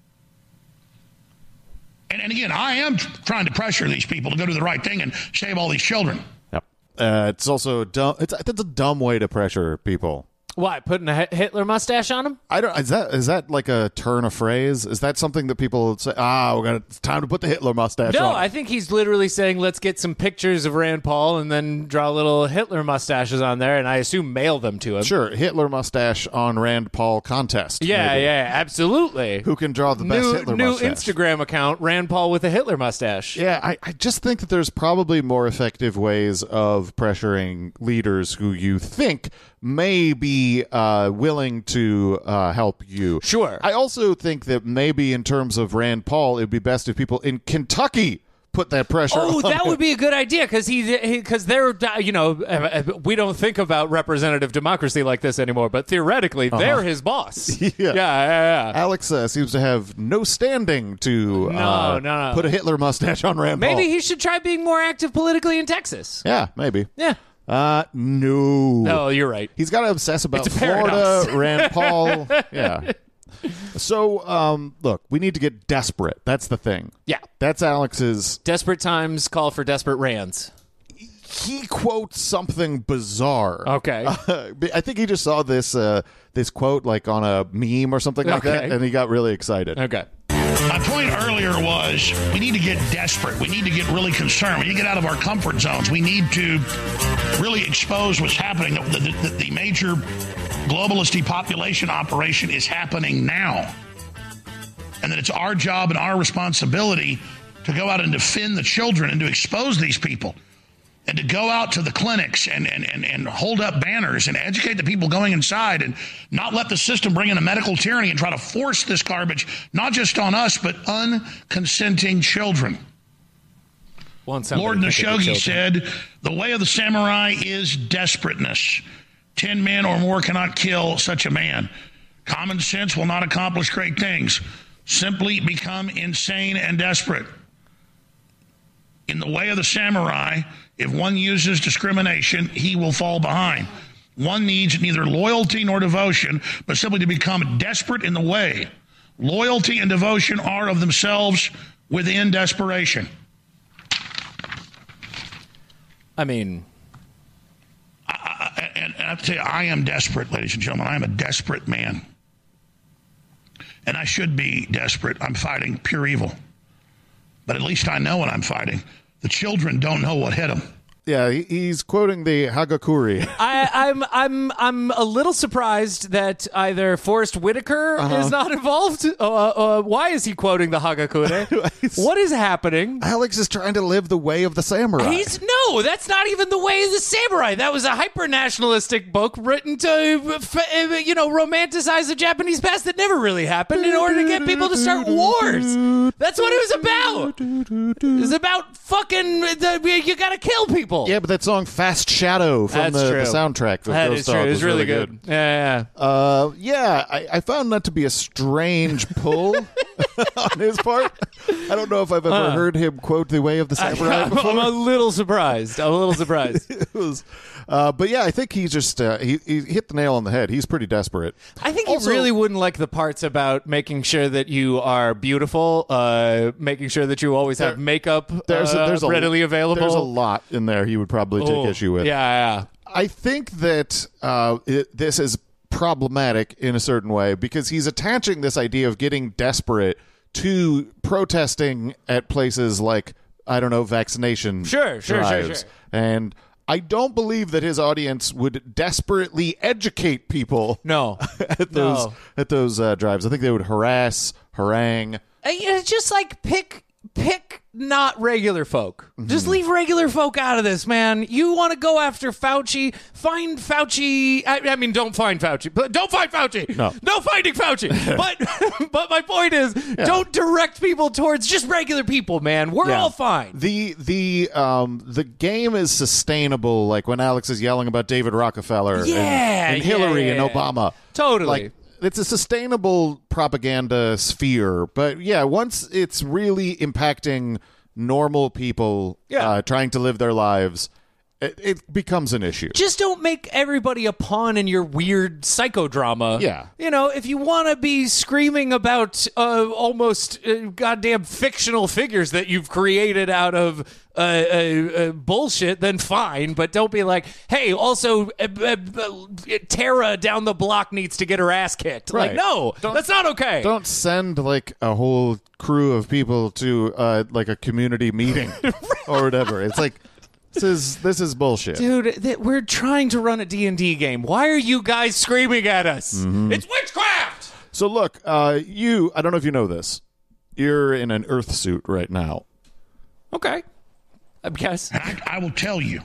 And again, I am trying to pressure these people to go do the right thing and save all these children. Yep. It's also dumb. It's a dumb way to pressure people. Why, putting a Hitler mustache on him? I don't. Is that like a turn of phrase? Is that something that people say? It's time to put the Hitler mustache on. No, I think he's literally saying, let's get some pictures of Rand Paul and then draw little Hitler mustaches on there, and I assume mail them to him. Sure, Hitler mustache on Rand Paul contest. Yeah, maybe. yeah, absolutely. Who can draw the best Hitler new mustache? Instagram account, Rand Paul with a Hitler mustache. Yeah, I just think that there's probably more effective ways of pressuring leaders who you think may be willing to help you. Sure. I also think that maybe in terms of Rand Paul, it would be best if people in Kentucky put that pressure on that him. would be a good idea because they're, we don't think about representative democracy like this anymore, but theoretically they're his boss. Yeah. Alex seems to have no standing to No. put a Hitler mustache on Rand Paul. Maybe he should try being more active politically in Texas. Yeah, maybe. Yeah. No. No, you're right. He's got to obsess about It's a paradox. Florida, Rand Paul. Yeah. So, look, we need to get desperate. That's the thing. Yeah. That's Alex's. Desperate times call for desperate Rands. He quotes something bizarre. Okay. I think he just saw this quote like on a meme or something like that, and he got really excited. Okay. My point earlier was we need to get desperate. We need to get really concerned. We need to get out of our comfort zones. We need to really expose what's happening. The major globalist depopulation operation is happening now. And that it's our job and our responsibility to go out and defend the children and to expose these people. And to go out to the clinics and hold up banners and educate the people going inside and not let the system bring in a medical tyranny and try to force this garbage, not just on us, but unconsenting children. Lord Khashoggi said, the way of the samurai is desperateness. 10 men or more cannot kill such a man. Common sense will not accomplish great things. Simply become insane and desperate. In the way of the samurai, if one uses discrimination, he will fall behind. One needs neither loyalty nor devotion, but simply to become desperate in the way. Loyalty and devotion are of themselves within desperation. I mean... And I have to tell you, I am desperate, ladies and gentlemen. I am a desperate man. And I should be desperate. I'm fighting pure evil. But at least I know what I'm fighting. The children don't know what hit them. Yeah, he's quoting the Hagakure. I'm a little surprised that either Forrest Whitaker is not involved. Why is he quoting the Hagakure? What is happening? Alex is trying to live the way of the samurai. No, that's not even the way of the samurai. That was a hyper-nationalistic book written to, romanticize the Japanese past that never really happened in order to get people to start wars. That's what it was about. It was about fucking, you gotta kill people. Yeah, but that song "Fast Shadow" from the soundtrack that is true. It's really good. Yeah. I found that to be a strange pull. on his part. I don't know if I've ever heard him quote the way of the samurai before. I'm a little surprised. It was, but yeah, I think he just he hit the nail on the head. He's pretty desperate. I think Also, he really wouldn't like the parts about making sure that you are beautiful, making sure that you always have makeup readily available. There's a lot in there he would probably take issue with. Yeah. I think that this is problematic in a certain way because he's attaching this idea of getting desperate to protesting at places like, I don't know, vaccination drives. Sure. And I don't believe that his audience would desperately educate people at those drives. I think they would harangue. It's just like pick not regular folk. Just leave regular folk out of this, man. You want to go after Fauci, find Fauci. I mean, don't find Fauci. But don't find Fauci. No finding Fauci. but my point is, don't direct people towards just regular people, man. We're all fine. The game is sustainable, like when Alex is yelling about David Rockefeller and Hillary and Obama. Totally. Like, it's a sustainable propaganda sphere, but once it's really impacting normal people trying to live their lives, it becomes an issue. Just don't make everybody a pawn in your weird psychodrama. Yeah. You know, if you want to be screaming about almost goddamn fictional figures that you've created out of bullshit, then fine. But don't be like, hey, also, Tara down the block needs to get her ass kicked. Right. Like, no, that's not okay. Don't send, like, a whole crew of people to, like, a community meeting or whatever. It's like... This is bullshit. Dude, we're trying to run a D&D game. Why are you guys screaming at us? It's witchcraft! So look, I don't know if you know this. You're in an Earth suit right now. Okay. I guess. I will tell you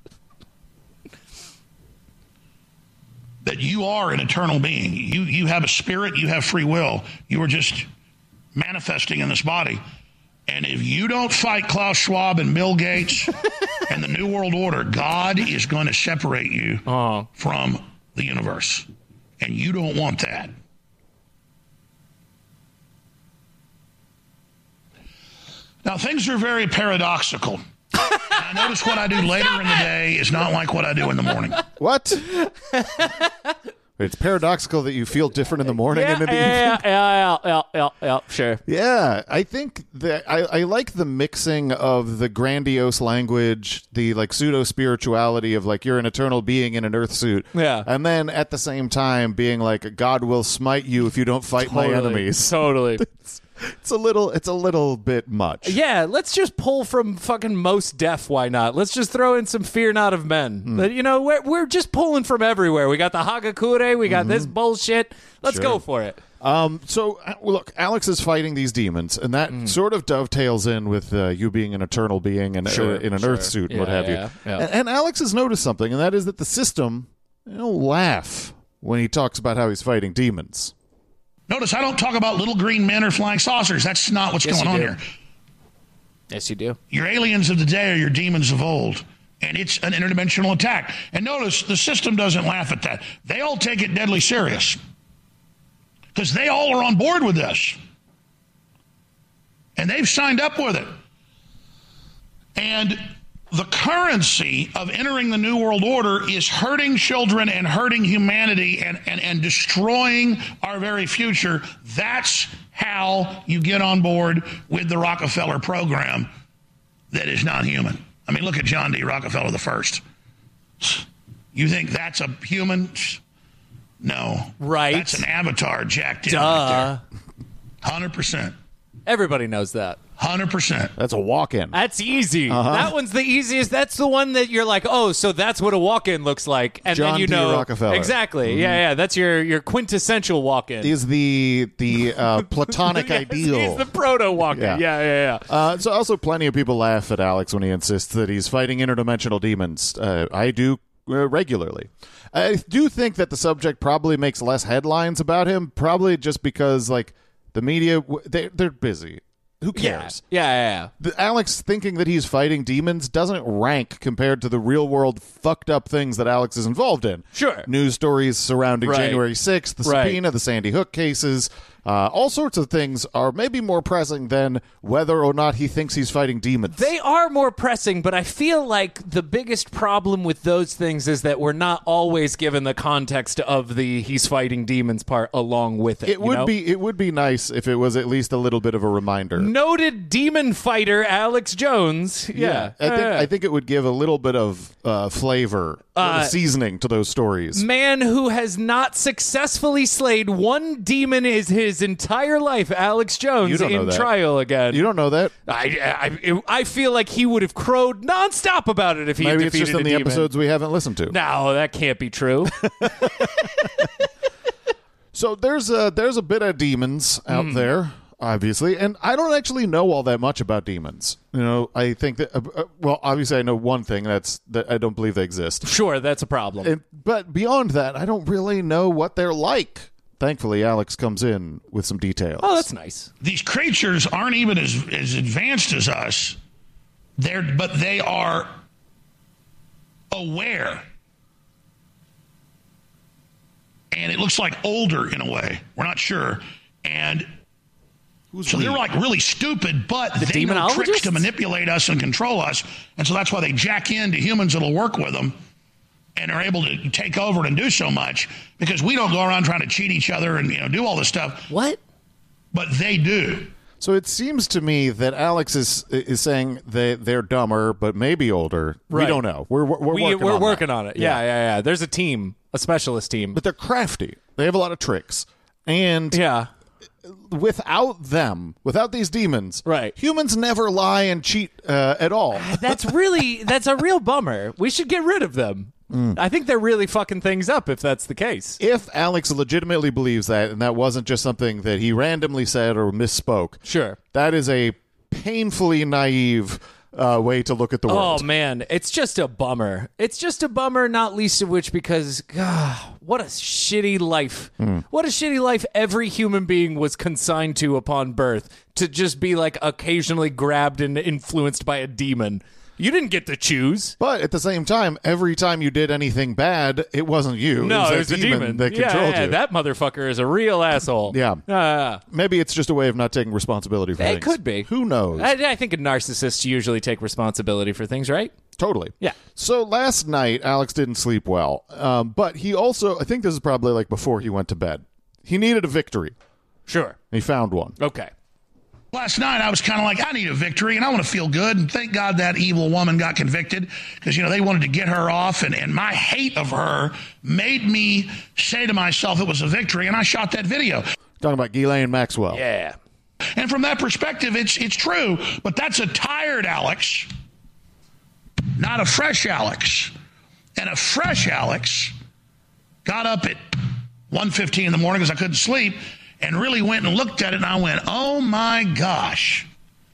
that you are an eternal being. You have a spirit. You have free will. You are just manifesting in this body. And if you don't fight Klaus Schwab and Bill Gates and the New World Order, God is going to separate you from the universe. And you don't want that. Now, things are very paradoxical. I notice what I do later in the day is not like what I do in the morning. What? It's paradoxical that you feel different in the morning and in the evening. Yeah, sure. Yeah, I think that I like the mixing of the grandiose language, the like pseudo-spirituality of like you're an eternal being in an earth suit. Yeah. And then at the same time being like, God will smite you if you don't fight my enemies. Totally. It's a little bit much. Yeah, let's just pull from fucking Most Def. Why not? Let's just throw in some Fear Not of Men. But, you know, we're just pulling from everywhere. We got the Hagakure. We got this bullshit. Let's go for it. So look, Alex is fighting these demons, and that sort of dovetails in with you being an eternal being and in an earth suit and what have you. Yeah. And Alex has noticed something, and that is that the system laugh when he talks about how he's fighting demons. Notice I don't talk about little green men or flying saucers. That's not what's going on here. Yes, you do. Your aliens of the day are your demons of old. And it's an interdimensional attack. And notice the system doesn't laugh at that. They all take it deadly serious. Because they all are on board with this. And they've signed up with it. And the currency of entering the New World Order is hurting children and hurting humanity and destroying our very future. That's how you get on board with the Rockefeller program that is not human. I mean, look at John D. Rockefeller the first. You think that's a human? No. Right. That's an avatar jacked in right there. 100%. Everybody knows that. 100%. That's a walk-in. That's easy. That one's the easiest. That's the one that you're like, oh, so that's what a walk-in looks like, and John then you D. know Rockefeller. Exactly. Yeah. That's your quintessential walk-in. Is the platonic ideal. He's the proto walk-in. Yeah. So also plenty of people laugh at Alex when he insists that he's fighting interdimensional demons. I do regularly. I do think that the subject probably makes less headlines about him, probably just because like the media they're busy. Who cares? Yeah. Alex thinking that he's fighting demons doesn't rank compared to the real world fucked up things that Alex is involved in. Sure. News stories surrounding January 6th, the subpoena, the Sandy Hook cases, All sorts of things are maybe more pressing than whether or not he thinks he's fighting demons. They are more pressing, but I feel like the biggest problem with those things is that we're not always given the context of the he's fighting demons part along with it. It would be nice if it was at least a little bit of a reminder. Noted demon fighter Alex Jones. Yeah. I think it would give a little bit of flavor, seasoning to those stories. Man who has not successfully slayed one demon is his entire life, Alex Jones, in trial again. You don't know that? I feel like he would have crowed nonstop about it if he Maybe had defeated it's just in the demon. episodes we haven't listened to. No, that can't be true. So there's a bit of demons out there, obviously, and I don't actually know all that much about demons. You know, I think that obviously I know one thing, that I don't believe they exist. Sure, that's a problem. But beyond that, I don't really know what they're like. Thankfully, Alex comes in with some details. Oh, that's nice. These creatures aren't even as advanced as us. But they are aware. And it looks like older in a way. We're not sure. And so they're like really stupid, but they know tricks to manipulate us and control us. And so that's why they jack into humans that'll work with them and are able to take over and do so much, because we don't go around trying to cheat each other and do all this stuff. What? But they do. So it seems to me that Alex is saying they're dumber, but maybe older. Right. We don't know. We're working on it. Yeah. There's a team, a specialist team. But they're crafty. They have a lot of tricks. And without these demons, right, humans never lie and cheat at all. That's a real bummer. We should get rid of them. I think they're really fucking things up if that's the case. If Alex legitimately believes that, and that wasn't just something that he randomly said or misspoke, sure, that is a painfully naive way to look at the world. Oh, man. It's just a bummer. It's just a bummer, not least of which because, God, what a shitty life. What a shitty life every human being was consigned to upon birth, to just be, like, occasionally grabbed and influenced by a demon. You didn't get to choose. But at the same time, every time you did anything bad, it wasn't you. No, it was a demon that controlled you. That motherfucker is a real asshole. Yeah. Maybe it's just a way of not taking responsibility for things. It could be. Who knows? I think narcissists usually take responsibility for things, right? Totally. Yeah. So last night, Alex didn't sleep well. But he also, I think this is probably like before he went to bed, he needed a victory. Sure. He found one. Okay. Last night, I was kind of like, I need a victory, and I want to feel good. And thank God that evil woman got convicted, because, they wanted to get her off. And my hate of her made me say to myself it was a victory, and I shot that video. Talking about Ghislaine Maxwell. Yeah. And from that perspective, it's true. But that's a tired Alex, not a fresh Alex. And a fresh Alex got up at 1:15 in the morning because I couldn't sleep, and really went and looked at it, and I went, oh, my gosh.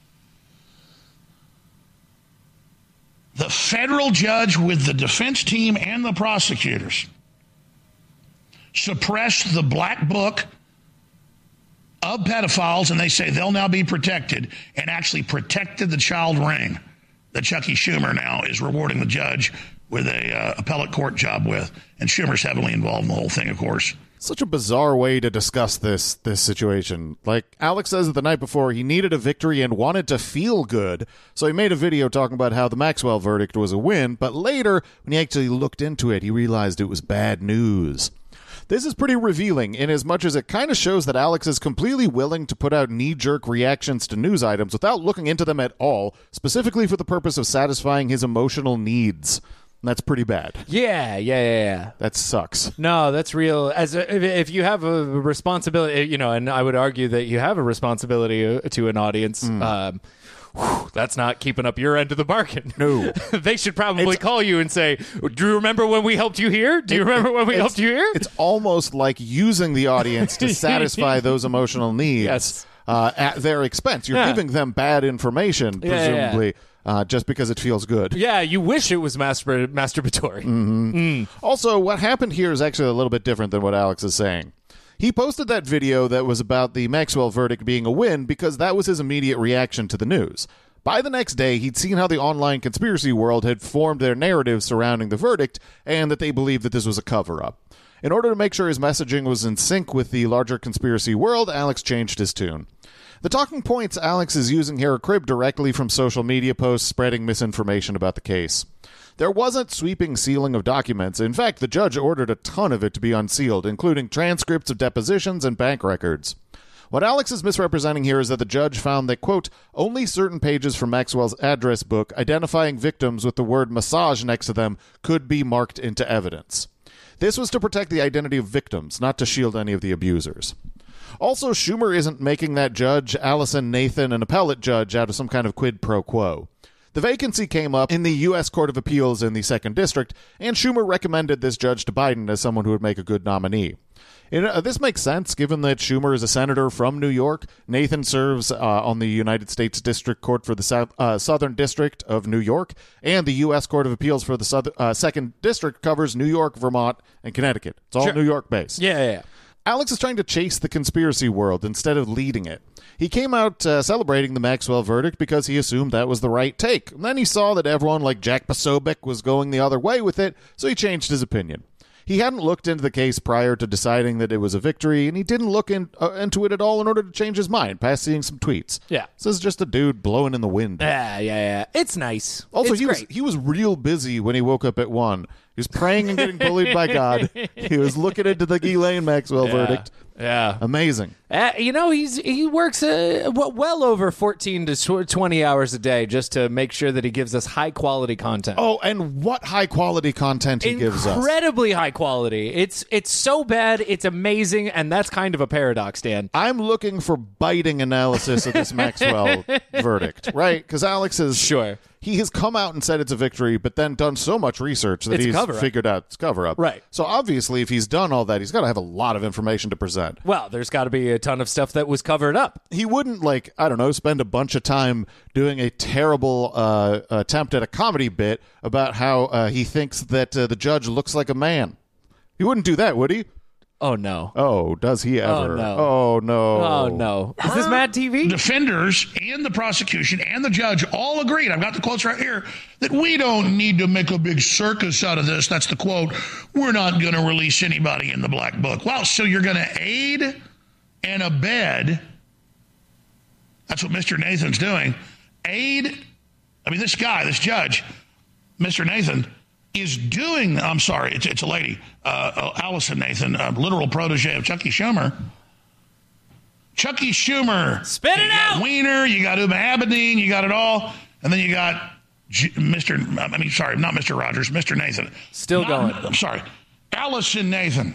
The federal judge with the defense team and the prosecutors suppressed the black book of pedophiles, and they say they'll now be protected, and actually protected the child ring that Chucky Schumer now is rewarding the judge with a appellate court job with. And Schumer's heavily involved in the whole thing, of course. Such a bizarre way to discuss this situation. Like, Alex says that the night before he needed a victory and wanted to feel good, so he made a video talking about how the Maxwell verdict was a win, but later, when he actually looked into it, he realized it was bad news. This is pretty revealing, in as much as it kind of shows that Alex is completely willing to put out knee-jerk reactions to news items without looking into them at all, specifically for the purpose of satisfying his emotional needs. That's pretty bad. Yeah. That sucks. No, that's real. If you have a responsibility, and I would argue that you have a responsibility to an audience, that's not keeping up your end of the bargain. No. They should probably call you and say, do you remember when we helped you here? Do you remember when we helped you here? It's almost like using the audience to satisfy those emotional needs. Yes. At their expense. You're giving them bad information, presumably. Just because it feels good. Yeah, you wish it was masturbatory. Also, what happened here is actually a little bit different than what Alex is saying. He posted that video that was about the Maxwell verdict being a win because that was his immediate reaction to the news. By the next day, he'd seen how the online conspiracy world had formed their narrative surrounding the verdict and that they believed that this was a cover-up. In order to make sure his messaging was in sync with the larger conspiracy world, Alex changed his tune. The talking points Alex is using here are cribbed directly from social media posts spreading misinformation about the case. There wasn't sweeping sealing of documents. In fact, the judge ordered a ton of it to be unsealed, including transcripts of depositions and bank records. What Alex is misrepresenting here is that the judge found that, quote, only certain pages from Maxwell's address book identifying victims with the word massage next to them could be marked into evidence. This was to protect the identity of victims, not to shield any of the abusers. Also, Schumer isn't making that judge, Allison Nathan, an appellate judge, out of some kind of quid pro quo. The vacancy came up in the U.S. Court of Appeals in the 2nd District, and Schumer recommended this judge to Biden as someone who would make a good nominee. This makes sense, given that Schumer is a senator from New York. Nathan serves on the United States District Court for the Southern District of New York, and the U.S. Court of Appeals for the 2nd District covers New York, Vermont, and Connecticut. It's all New York-based. Yeah. Alex is trying to chase the conspiracy world instead of leading it. He came out celebrating the Maxwell verdict because he assumed that was the right take. And then he saw that everyone like Jack Posobiec was going the other way with it, so he changed his opinion. He hadn't looked into the case prior to deciding that it was a victory, and he didn't look into it at all in order to change his mind, past seeing some tweets. Yeah. This is just a dude blowing in the wind. Yeah. It's nice. Also, it's he was real busy when he woke up at 1. He was praying and getting bullied by God. He was looking into the Ghislaine Maxwell verdict. Yeah. Amazing. He works well over 14 to 20 hours a day just to make sure that he gives us high-quality content. Oh, and what high-quality content he gives us. Incredibly high quality. It's so bad, it's amazing, and that's kind of a paradox, Dan. I'm looking for biting analysis of this Maxwell verdict, right? Because Alex is... Sure. He has come out and said it's a victory, but then done so much research that he's figured out it's cover-up. Right. So obviously, if he's done all that, he's got to have a lot of information to present. Well, there's got to be a ton of stuff that was covered up. He wouldn't, spend a bunch of time doing a terrible attempt at a comedy bit about how he thinks that the judge looks like a man. He wouldn't do that, would he? Oh, no. Oh, does he ever? Oh, no. Oh, no. Oh, no. Is this Mad TV? Defenders and the prosecution and the judge all agreed, I've got the quotes right here, that we don't need to make a big circus out of this. That's the quote. We're not going to release anybody in the black book. Wow, so you're going to aid and abet. That's what Mr. Nathan's doing. This judge, Mr. Nathan, is doing, I'm sorry, it's a lady, Allison Nathan, a literal protege of Chucky Schumer. Chucky Schumer. Spit it out! Wiener, you got Uba Abedin, you got it all. And then you got not Mr. Rogers, Mr. Nathan. Going. I'm sorry. Allison Nathan.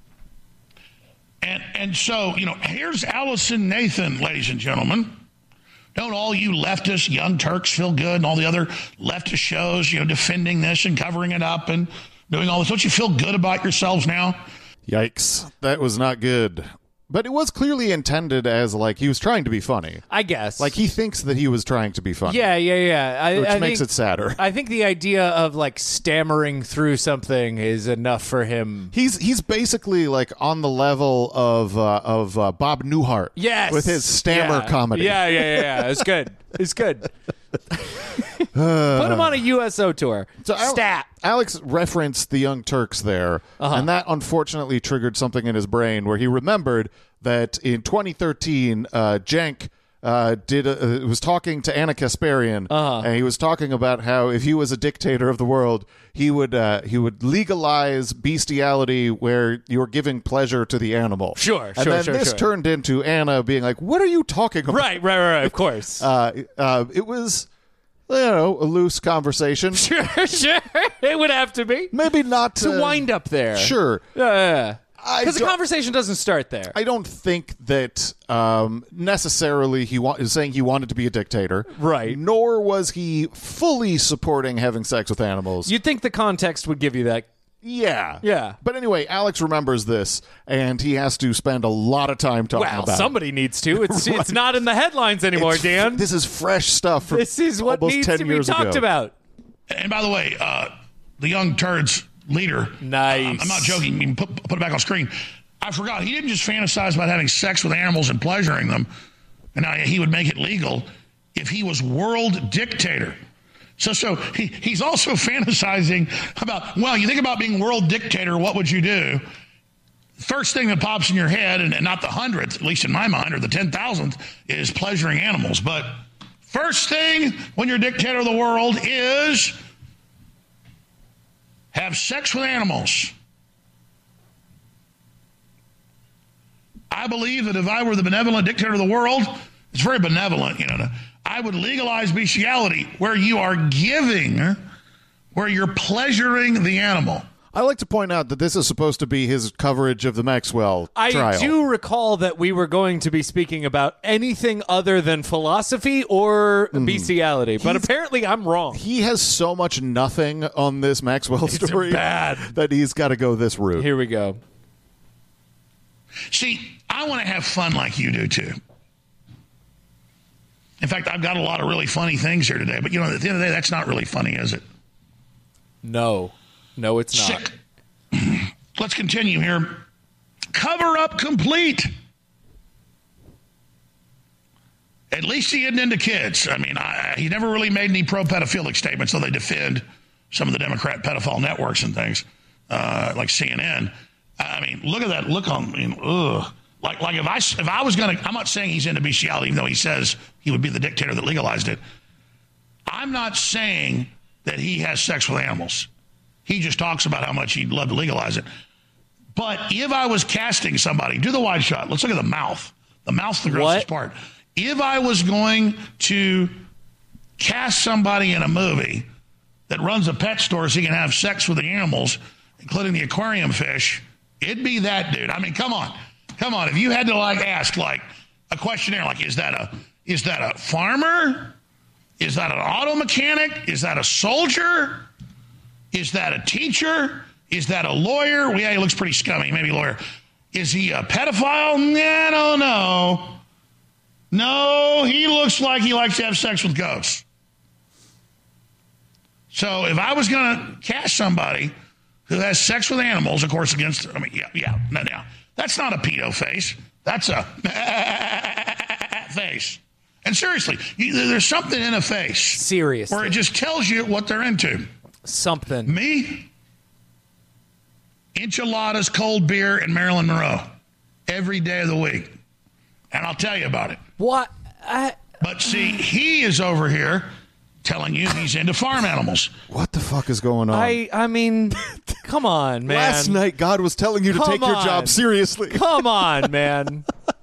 And so, here's Allison Nathan, ladies and gentlemen. Don't all you leftist Young Turks feel good and all the other leftist shows, defending this and covering it up and doing all this? Don't you feel good about yourselves now? Yikes. That was not good. But it was clearly intended as, he was trying to be funny. I guess. He thinks that he was trying to be funny. Yeah. Which makes it sadder. I think the idea of, stammering through something is enough for him. He's basically, on the level of Bob Newhart. Yes. With his stammer comedy. Yeah. It's good. It's good. Put him on a USO tour. So Stat. Alex referenced the Young Turks there, and that unfortunately triggered something in his brain where he remembered that in 2013, Cenk was talking to Anna Kasparian, and he was talking about how if he was a dictator of the world, he would legalize bestiality where you're giving pleasure to the animal. Sure. And then this turned into Anna being like, "What are you talking about?" Right. Of course. It was, a loose conversation. Sure. It would have to be. Maybe not to wind up there. Sure. Yeah. Because the conversation doesn't start there. I don't think that necessarily he is saying he wanted to be a dictator. Right. Nor was he fully supporting having sex with animals. You'd think the context would give you that. Yeah. But anyway, Alex remembers this, and he has to spend a lot of time talking about it. Somebody needs to. It's not in the headlines anymore, Dan. This is fresh stuff from this is what almost needs 10 to be years talked ago. about. And by the way, the Young Turds leader. Nice. I'm not joking. You can put it back on screen. I forgot. He didn't just fantasize about having sex with animals and pleasuring them, and now he would make it legal. if he was world dictator. So he's also fantasizing about, well, you think about being world dictator, what would you do? First thing that pops in your head, and not the hundredth, at least in my mind, or the 10,000th, is pleasuring animals. But first thing when you're dictator of the world is have sex with animals. I believe that if I were the benevolent dictator of the world, it's very benevolent, I would legalize bestiality where you are giving, where you're pleasuring the animal. I like to point out that this is supposed to be his coverage of the Maxwell trial. I do recall that we were going to be speaking about anything other than philosophy or bestiality, but apparently I'm wrong. He has so much nothing on this Maxwell story bad. that he's got to go this route. Here we go. See, I want to have fun like you do, too. In fact, I've got a lot of really funny things here today, but, at the end of the day, that's not really funny, is it? No, it's not. Sick. Let's continue here. Cover up complete. At least he isn't into kids. I mean, he never really made any pro-pedophilic statements, so they defend some of the Democrat pedophile networks and things, like CNN. I mean, look at that look on. Ugh. Like if I was going to, I'm not saying he's into bestiality, even though he says he would be the dictator that legalized it. I'm not saying that he has sex with animals. He just talks about how much he'd love to legalize it. But if I was casting somebody, do the wide shot. Let's look at the mouth. The mouth's the grossest part. If I was going to cast somebody in a movie that runs a pet store so he can have sex with the animals, including the aquarium fish, it'd be that dude. I mean, come on. If you had to ask a questionnaire, is that a farmer? Is that an auto mechanic? Is that a soldier? Is that a teacher? Is that a lawyer? Yeah, he looks pretty scummy, maybe a lawyer. Is he a pedophile? I don't know. No, he looks like he likes to have sex with goats. So if I was going to cast somebody who has sex with animals, of course, no. That's not a pedo face. That's a face. And seriously, there's something in a face. Seriously. Where it just tells you what they're into. Something. Me? Enchiladas, cold beer, and Marilyn Monroe. Every day of the week. And I'll tell you about it. What? But see, he is over here telling you he's into farm animals. What the fuck is going on? I mean, come on, man. Last night, God was telling you to take your job seriously. Come on, man.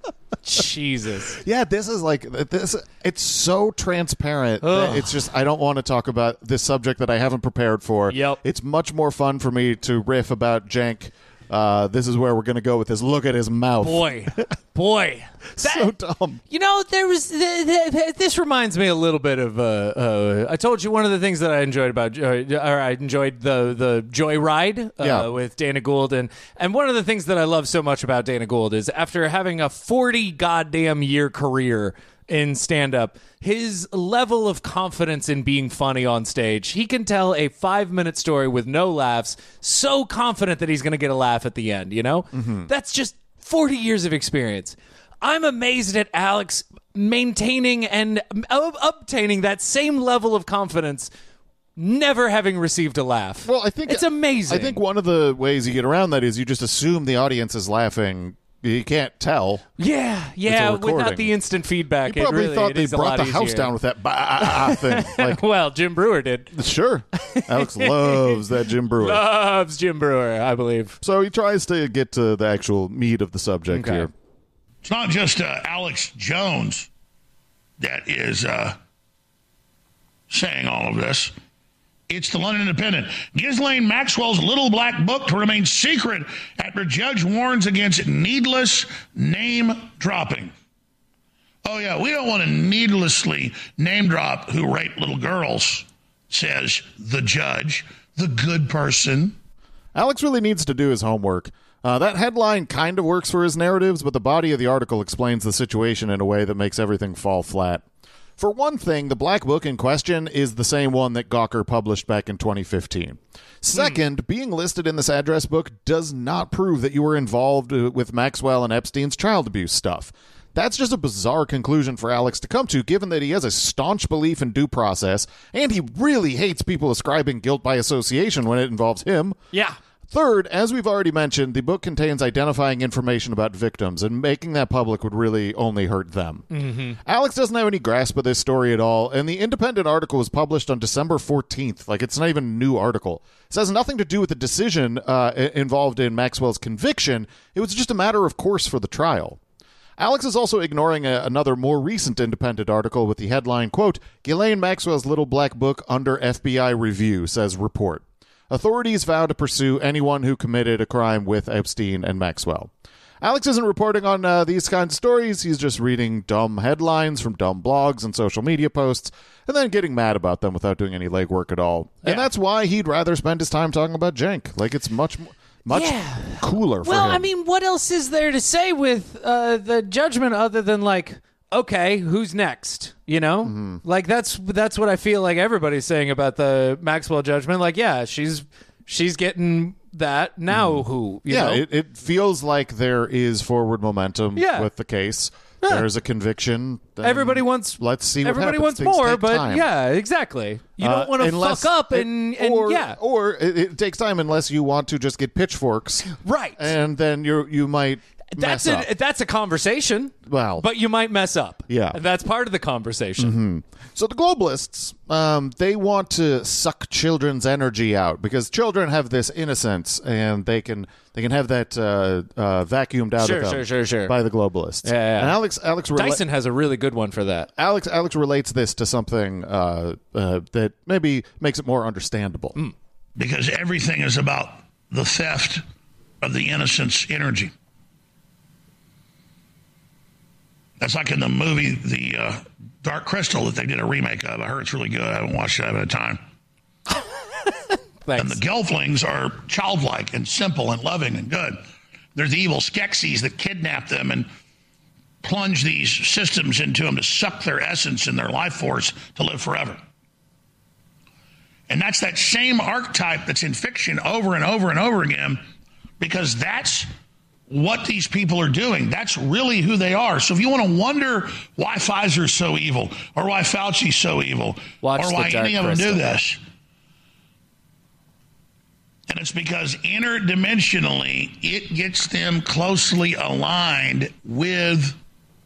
Jesus. Yeah, this is this. It's so transparent. That it's just, I don't want to talk about this subject that I haven't prepared for. Yep. It's much more fun for me to riff about Cenk. This is where we're going to go with this. Look at his mouth. Boy. So dumb. There was this reminds me a little bit of I told you one of the things that I enjoyed about I enjoyed the Joyride with Dana Gould, and one of the things that I love so much about Dana Gould is after having a 40 goddamn year career in stand-up, his level of confidence in being funny on stage, he can tell a 5-minute story with no laughs, so confident that he's going to get a laugh at the end, That's just 40 years of experience. I'm amazed at Alex maintaining and obtaining that same level of confidence, never having received a laugh. Well, I think it's amazing. I think one of the ways you get around that is you just assume the audience is laughing. You can't tell. Yeah, without the instant feedback. You probably thought they brought the house easier. down with that thing. Well, Jim Brewer did. Sure. Alex loves that Jim Brewer. Loves Jim Brewer, I believe. So he tries to get to the actual meat of the subject here. It's not just Alex Jones that is saying all of this. It's the London Independent. Ghislaine Maxwell's little black book to remain secret after judge warns against needless name dropping. Oh, yeah, we don't want to needlessly name drop who raped little girls, says the judge, the good person. Alex really needs to do his homework. That headline kind of works for his narratives, but the body of the article explains the situation in a way that makes everything fall flat. For one thing, the black book in question is the same one that Gawker published back in 2015. Second, being listed in this address book does not prove that you were involved with Maxwell and Epstein's child abuse stuff. That's just a bizarre conclusion for Alex to come to, given that he has a staunch belief in due process, and he really hates people ascribing guilt by association when it involves him. Yeah. Third, as we've already mentioned, the book contains identifying information about victims, and making that public would really only hurt them. Mm-hmm. Alex doesn't have any grasp of this story at all, and the Independent article was published on December 14th. Like, it's not even a new article. It has nothing to do with the decision involved in Maxwell's conviction. It was just a matter of course for the trial. Alex is also ignoring another more recent Independent article with the headline, quote, Ghislaine Maxwell's Little Black Book under FBI review, says report. Authorities vow to pursue anyone who committed a crime with Epstein and Maxwell. Alex isn't reporting on these kinds of stories. He's just reading dumb headlines from dumb blogs and social media posts and then getting mad about them without doing any legwork at all. Yeah. And that's why he'd rather spend his time talking about Cenk. Like, it's much cooler for him. Well, I mean, what else is there to say with the judgment other than, like, okay, who's next? You know? Mm-hmm. Like, that's what I feel like everybody's saying about the Maxwell judgment. Like, yeah, she's getting that. Now who? You know? It feels like there is forward momentum with the case. Yeah. There's a conviction. Everybody wants. Let's see what everybody happens. wants more, but time. Yeah, exactly. You don't want to fuck up or it takes time unless you want to just get pitchforks, right? And then you might. That's a conversation. Well, but you might mess up. Yeah, and that's part of the conversation. Mm-hmm. So the globalists, they want to suck children's energy out because children have this innocence, and they can have that vacuumed out of them by the globalists. Yeah. And Alex Dyson has a really good one for that. Alex relates this to something that maybe makes it more understandable. Because everything is about the theft of the innocence energy. That's like in the movie, the Dark Crystal that they did a remake of. I heard it's really good. I haven't watched it. I haven't had time. And the Gelflings are childlike and simple and loving and good. They're the evil Skeksis that kidnap them and plunge these systems into them to suck their essence and their life force to live forever. And that's that same archetype that's in fiction over and over and over again, because that's what these people are doing. That's really who they are. So if you want to wonder why Pfizer's so evil, or why Fauci's so evil, or why any of them do this, and it's because interdimensionally it gets them closely aligned with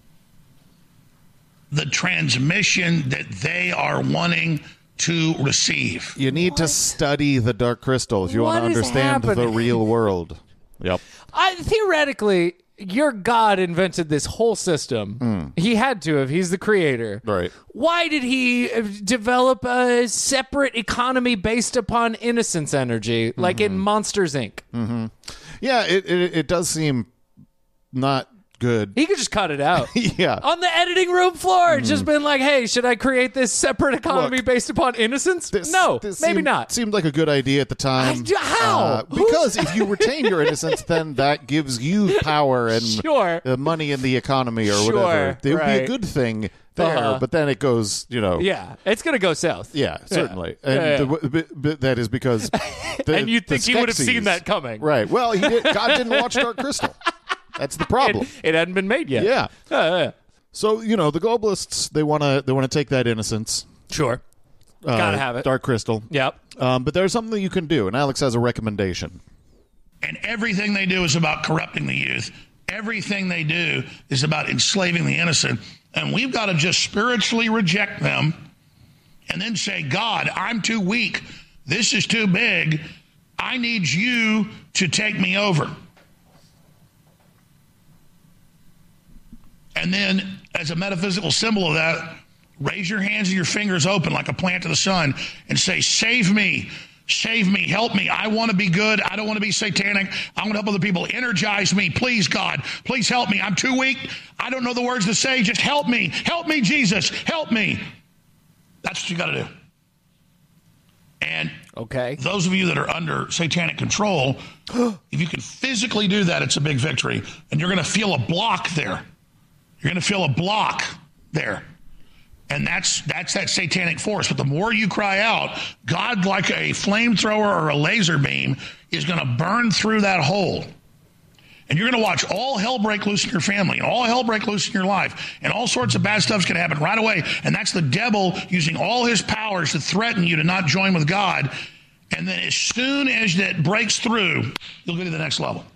the transmission that they are wanting to receive. You need to study the Dark Crystal if you want to understand the real world. Yep. Theoretically, your God invented this whole system. He had to have. He's the creator. Right. Why did he develop a separate economy based upon innocence energy, like in Monsters, Inc.? Mm-hmm. Yeah, it does seem not good. He could just cut it out. Yeah. On the editing room floor. It's just been like, hey, should I create this separate economy based upon innocence? Maybe not. Seemed like a good idea at the time. How? Because if you retain your innocence, then that gives you power and money in the economy or whatever. It would be a good thing there, but then it goes, Yeah, it's going to go south. Yeah, certainly. And that is because and you'd think he would have seen that coming. Right. Well, God didn't watch Dark Crystal. That's the problem. It hadn't been made yet. Yeah. So, the globalists, they want to take that innocence. Sure. Gotta have it. Dark Crystal. Yep. But there's something you can do, and Alex has a recommendation. And everything they do is about corrupting the youth. Everything they do is about enslaving the innocent. And we've got to just spiritually reject them and then say, God, I'm too weak. This is too big. I need you to take me over. And then, as a metaphysical symbol of that, raise your hands and your fingers open like a plant to the sun and say, save me, help me. I want to be good. I don't want to be satanic. I want to help other people. Energize me. Please, God, please help me. I'm too weak. I don't know the words to say. Just help me. Help me, Jesus. Help me. That's what you got to do. And those of you that are under satanic control, if you can physically do that, it's a big victory. And you're going to feel a block there. You're going to feel a block there. And that's that satanic force. But the more you cry out, God, like a flamethrower or a laser beam, is going to burn through that hole. And you're going to watch all hell break loose in your family and all hell break loose in your life. And all sorts of bad stuff's going to happen right away. And that's the devil using all his powers to threaten you to not join with God. And then as soon as that breaks through, you'll go to the next level.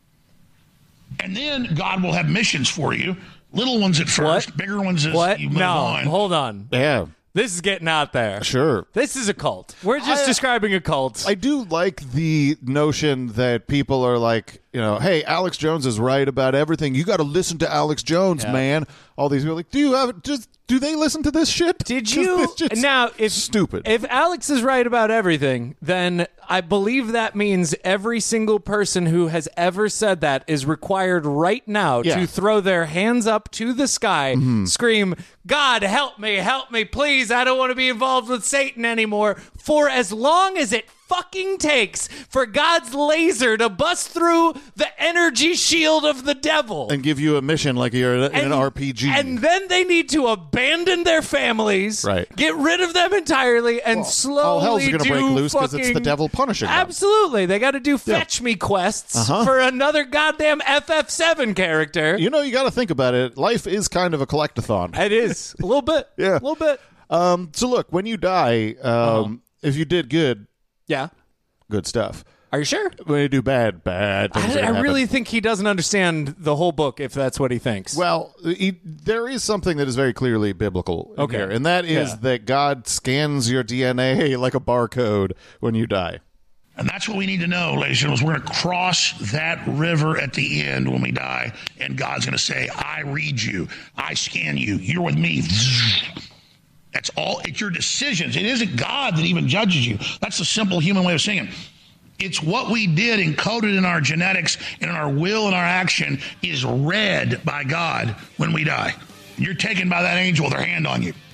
And then God will have missions for you. Little ones at first, bigger ones as you move on. Hold on. Yeah. This is getting out there. Sure. This is a cult. We're just describing a cult. I do like the notion that people are like, hey, Alex Jones is right about everything. You got to listen to Alex Jones, man. All these people are like, do they listen to this shit? Did you? Now, if stupid. If Alex is right about everything, then I believe that means every single person who has ever said that is required right now to throw their hands up to the sky, scream, God, help me, please. I don't want to be involved with Satan anymore for as long as it fucking takes for God's laser to bust through the energy shield of the devil. And give you a mission like you're in an RPG. And then they need to abandon their families, get rid of them entirely, and slowly all hell's going to break loose because it's the fucking- devil punishing them. Absolutely. They got to do fetch me quests for another goddamn FF7 character. You got to think about it. Life is kind of a collectathon. It is. A little bit. Yeah. A little bit. So look, when you die, if you did good, good stuff. Are you sure? When you do bad things. I really think he doesn't understand the whole book if that's what he thinks. Well, there is something that is very clearly biblical in here, and that is that God scans your DNA like a barcode when you die. And that's what we need to know, ladies and gentlemen. We're going to cross that river at the end when we die, and God's going to say, I read you. I scan you. You're with me. That's all. It's your decisions. It isn't God that even judges you. That's the simple human way of saying it. It's what we did encoded in our genetics and in our will and our action is read by God when we die. You're taken by that angel with their hand on you.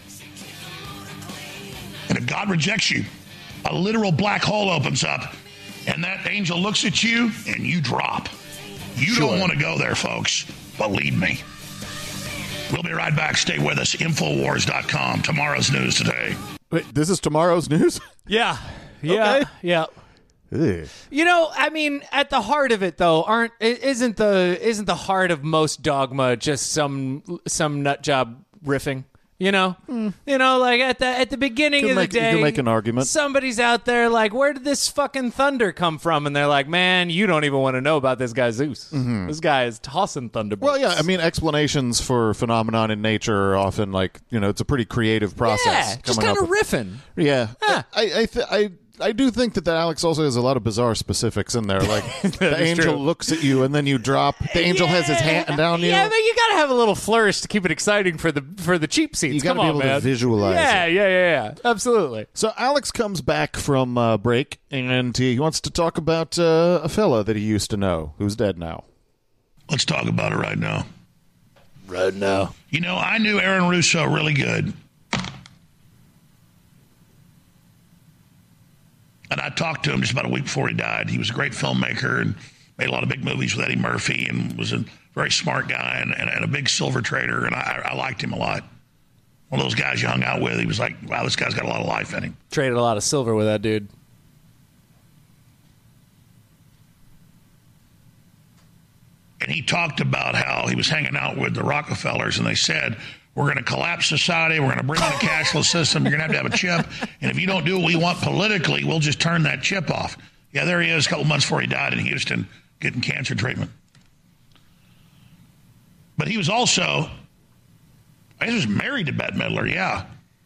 And if God rejects you, a literal black hole opens up and that angel looks at you and you drop. You don't want to go there, folks. Believe me. We'll be right back. Stay with us. Infowars.com. Tomorrow's news today. Wait, this is tomorrow's news? Yeah. Okay. Yeah. Ugh. I mean, at the heart of it, though, isn't the heart of most dogma just some nut job riffing? Like at the beginning of the day, you can make an argument. Somebody's out there like, where did this fucking thunder come from? And they're like, man, you don't even want to know about this guy Zeus. This guy is tossing thunderbolts. Well, yeah, I mean, explanations for phenomenon in nature are often like, it's a pretty creative process. Yeah, just kind of riffing. Yeah. I do think that Alex also has a lot of bizarre specifics in there. Like the angel looks at you and then you drop. The angel has his hand down you. Yeah, but you got to have a little flourish to keep it exciting for the cheap seats. You got to be able to visualize it. Yeah. Absolutely. So Alex comes back from break and he wants to talk about a fella that he used to know who's dead now. Let's talk about it right now. Right now. I knew Aaron Russo really good. And I talked to him just about a week before he died. He was a great filmmaker and made a lot of big movies with Eddie Murphy and was a very smart guy and a big silver trader. And I liked him a lot. One of those guys you hung out with, he was like, wow, this guy's got a lot of life in him. Traded a lot of silver with that dude. And he talked about how he was hanging out with the Rockefellers and they said, we're going to collapse society. We're going to bring in a cashless system. You're going to have a chip. And if you don't do what we want politically, we'll just turn that chip off. Yeah, there he is a couple months before he died in Houston getting cancer treatment. But he was also, he was married to Bette Midler, yeah.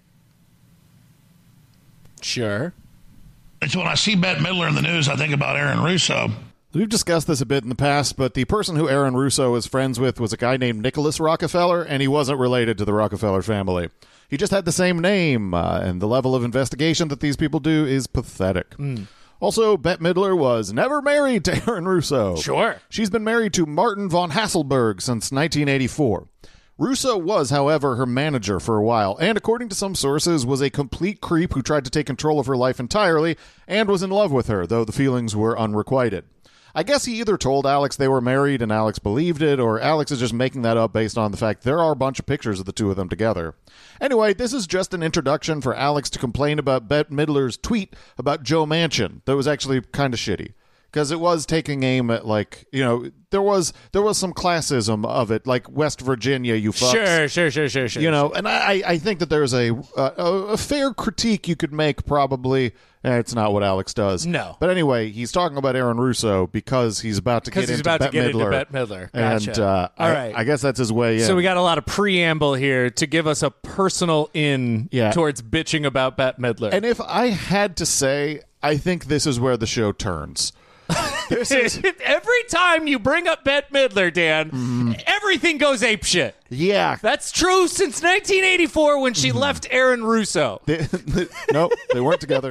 Sure. And so when I see Bette Midler in the news, I think about Aaron Russo. We've discussed this a bit in the past, but the person who Aaron Russo was friends with was a guy named Nicholas Rockefeller, and he wasn't related to the Rockefeller family. He just had the same name, and the level of investigation that these people do is pathetic. Also, Bette Midler was never married to Aaron Russo. Sure. She's been married to Martin von Hasselberg since 1984. Russo was, however, her manager for a while, and according to some sources, was a complete creep who tried to take control of her life entirely and was in love with her, though the feelings were unrequited. I guess he either told Alex they were married and Alex believed it, or Alex is just making that up based on the fact there are a bunch of pictures of the two of them together. Anyway, this is just an introduction for Alex to complain about Bette Midler's tweet about Joe Manchin that was actually kind of shitty. because it was taking aim at, like, you know, there was some classism of it, like West Virginia, you fucks. Sure. You know, and I think that there's a fair critique you could make, probably. It's not what Alex does. No. But anyway, he's talking about Aaron Russo because he's about to get into Bette Midler. Gotcha. And All right. I guess that's his way in. So we got a lot of preamble here to give us a personal in towards bitching about Bette Midler. And if I had to say, I think this is where the show turns. Every time you bring up Bette Midler, Dan, everything goes apeshit. Yeah. That's true since 1984 when she left Aaron Russo. Nope, they weren't together.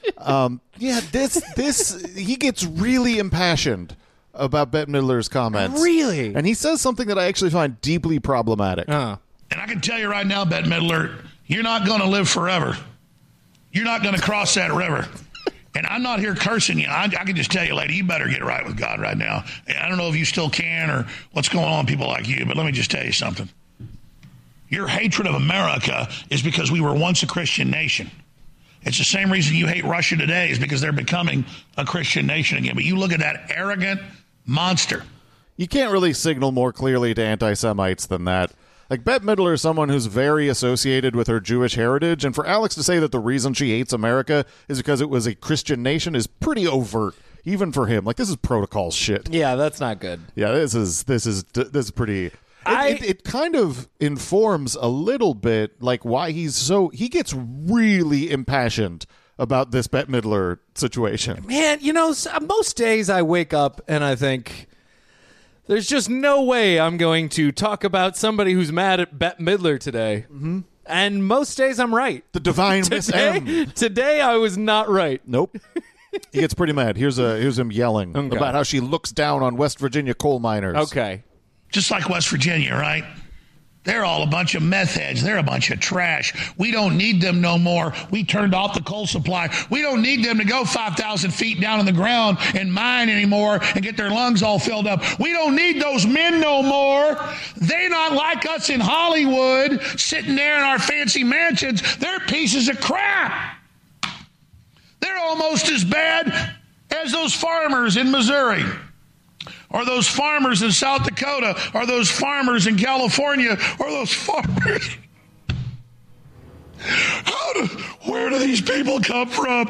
He gets really impassioned about Bette Midler's comments. Really? And he says something that I actually find deeply problematic. And I can tell you right now, Bette Midler, you're not going to live forever. You're not going to cross that river. And I'm not here cursing you. I can just tell you, lady, you better get right with God right now. I don't know if you still can or what's going on with people like you, but let me just tell you something. Your hatred of America is because we were once a Christian nation. It's the same reason you hate Russia today is because they're becoming a Christian nation again. But you look at that arrogant monster. You can't really signal more clearly to anti-Semites than that. Like, Bette Midler is someone who's very associated with her Jewish heritage, and for Alex to say that the reason she hates America is because it was a Christian nation is pretty overt, even for him. Like, this is protocol shit. Yeah, that's not good. Yeah, this is pretty. It kind of informs a little bit like why he gets really impassioned about this Bette Midler situation. Man, you know, most days I wake up and I think, there's just no way I'm going to talk about somebody who's mad at Bette Midler today. Mm-hmm. And most days I'm right. The divine Miss M. Today I was not right. Nope. He gets pretty mad. Here's him yelling about how she looks down on West Virginia coal miners. Okay. Just like West Virginia, right? They're all a bunch of meth heads. They're a bunch of trash. We don't need them no more. We turned off the coal supply. We don't need them to go 5,000 feet down in the ground and mine anymore and get their lungs all filled up. We don't need those men no more. They're not like us in Hollywood sitting there in our fancy mansions. They're pieces of crap. They're almost as bad as those farmers in Missouri, or those farmers in South Dakota, or those farmers in California, or those farmers. Where do these people come from?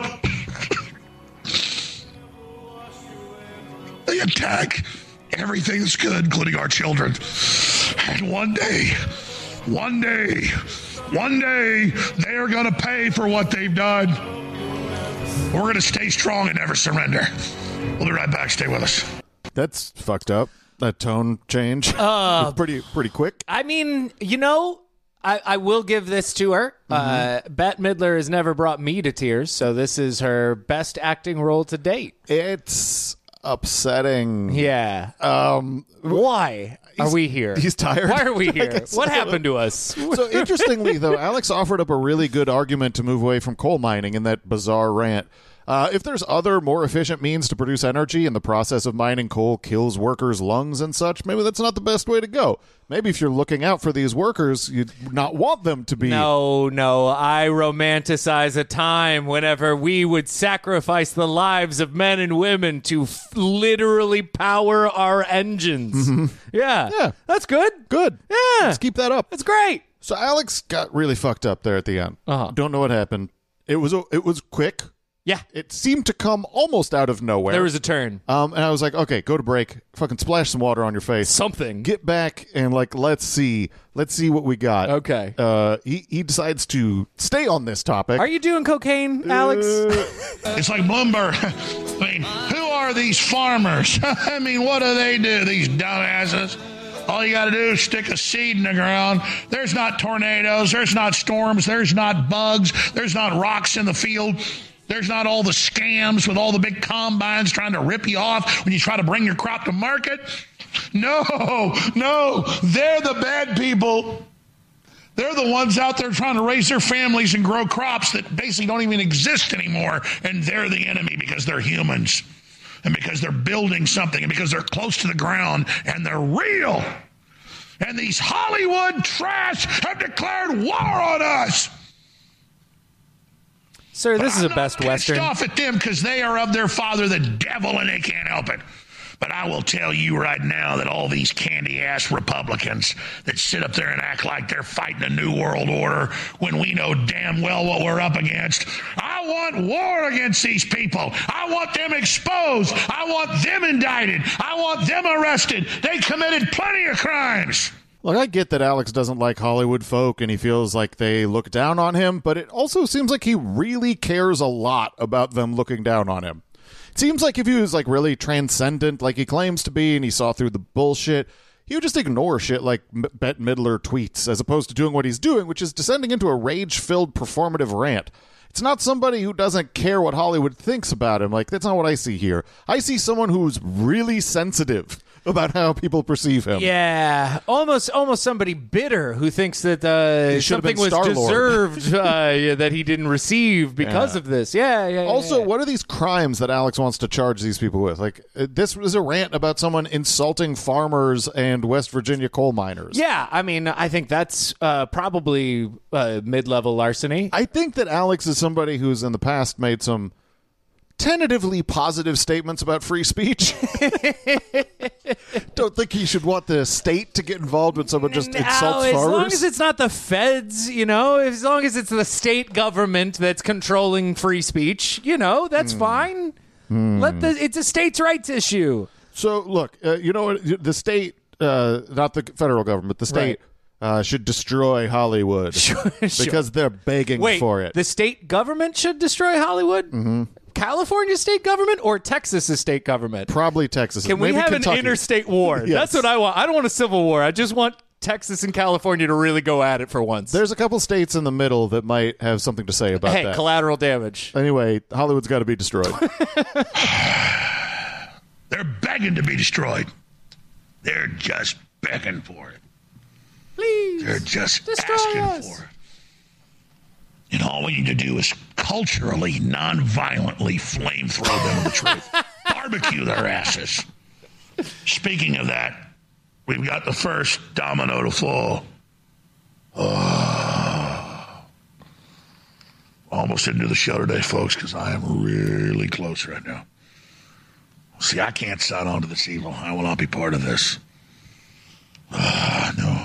They attack everything that's good, including our children. And one day, they are going to pay for what they've done. We're going to stay strong and never surrender. We'll be right back. Stay with us. That's fucked up. That tone change. Pretty quick. I mean, you know, I will give this to her. Bette Midler has never brought me to tears, so this is her best acting role to date. It's upsetting. Yeah. Why are we here? He's tired. Why are we here? What happened to us? So interestingly, though, Alex offered up a really good argument to move away from coal mining in that bizarre rant. If there's other, more efficient means to produce energy and the process of mining coal kills workers' lungs and such, maybe that's not the best way to go. Maybe if you're looking out for these workers, you'd not want them to be... No, I romanticize a time whenever we would sacrifice the lives of men and women to literally power our engines. Mm-hmm. Yeah. That's good. Good. Yeah. Let's keep that up. That's great. So Alex got really fucked up there at the end. Don't know what happened. It was quick. Yeah. It seemed to come almost out of nowhere. There was a turn. And I was like, okay, go to break. Fucking splash some water on your face. Something. Get back and, like, let's see what we got. Okay. He decides to stay on this topic. Are you doing cocaine, Alex? It's like Bloomberg. I mean, who are these farmers? I mean, what do they do, these dumbasses? All you got to do is stick a seed in the ground. There's not tornadoes. There's not storms. There's not bugs. There's not rocks in the field. There's not all the scams with all the big combines trying to rip you off when you try to bring your crop to market. No, they're the bad people. They're the ones out there trying to raise their families and grow crops that basically don't even exist anymore, and they're the enemy because they're humans and because they're building something and because they're close to the ground and they're real. And these Hollywood trash have declared war on us. Sir, this is a Best I'm Western. pissed off at them because they are of their father, the devil, and they can't help it. But I will tell you right now that all these candy-ass Republicans that sit up there and act like they're fighting a new world order when we know damn well what we're up against. I want war against these people. I want them exposed. I want them indicted. I want them arrested. They committed plenty of crimes. Look, I get that Alex doesn't like Hollywood folk and he feels like they look down on him, but it also seems like he really cares a lot about them looking down on him. It seems like if he was like really transcendent like he claims to be and he saw through the bullshit, he would just ignore shit like Bette Midler tweets as opposed to doing what he's doing, which is descending into a rage-filled performative rant. It's not somebody who doesn't care what Hollywood thinks about him. Like, that's not what I see here. I see someone who's really sensitive about how people perceive him. Yeah, almost somebody bitter who thinks that something was Star-Lord. deserved that he didn't receive because of this. Yeah. Also, what are these crimes that Alex wants to charge these people with? Like, this was a rant about someone insulting farmers and West Virginia coal miners. Yeah, I mean, I think that's probably mid-level larceny. I think that Alex is somebody who's in the past made some tentatively positive statements about free speech. Don't think he should want the state to get involved when someone just insults farmers. As long as it's not the feds, as long as it's the state government that's controlling free speech, that's fine. It's a states' rights issue. So, look, the state, not the federal government, the state should destroy Hollywood because they're begging for it. The state government should destroy Hollywood? Mm-hmm. California state government or Texas' state government? Probably Texas. Can we have Kentucky. an interstate war? Yes. That's what I want. I don't want a civil war. I just want Texas and California to really go at it for once. There's a couple states in the middle that might have something to say about that. Collateral damage. Anyway, Hollywood's got to be destroyed. They're begging to be destroyed. They're just begging for it. Please. They're just destroy asking us. for it. And all we need to do is culturally, non-violently flamethrow them with the truth. Barbecue their asses. Speaking of that, we've got the first domino to fall. Almost into the show today, folks, because I am really close right now. See, I can't sign on to this evil. I will not be part of this. No.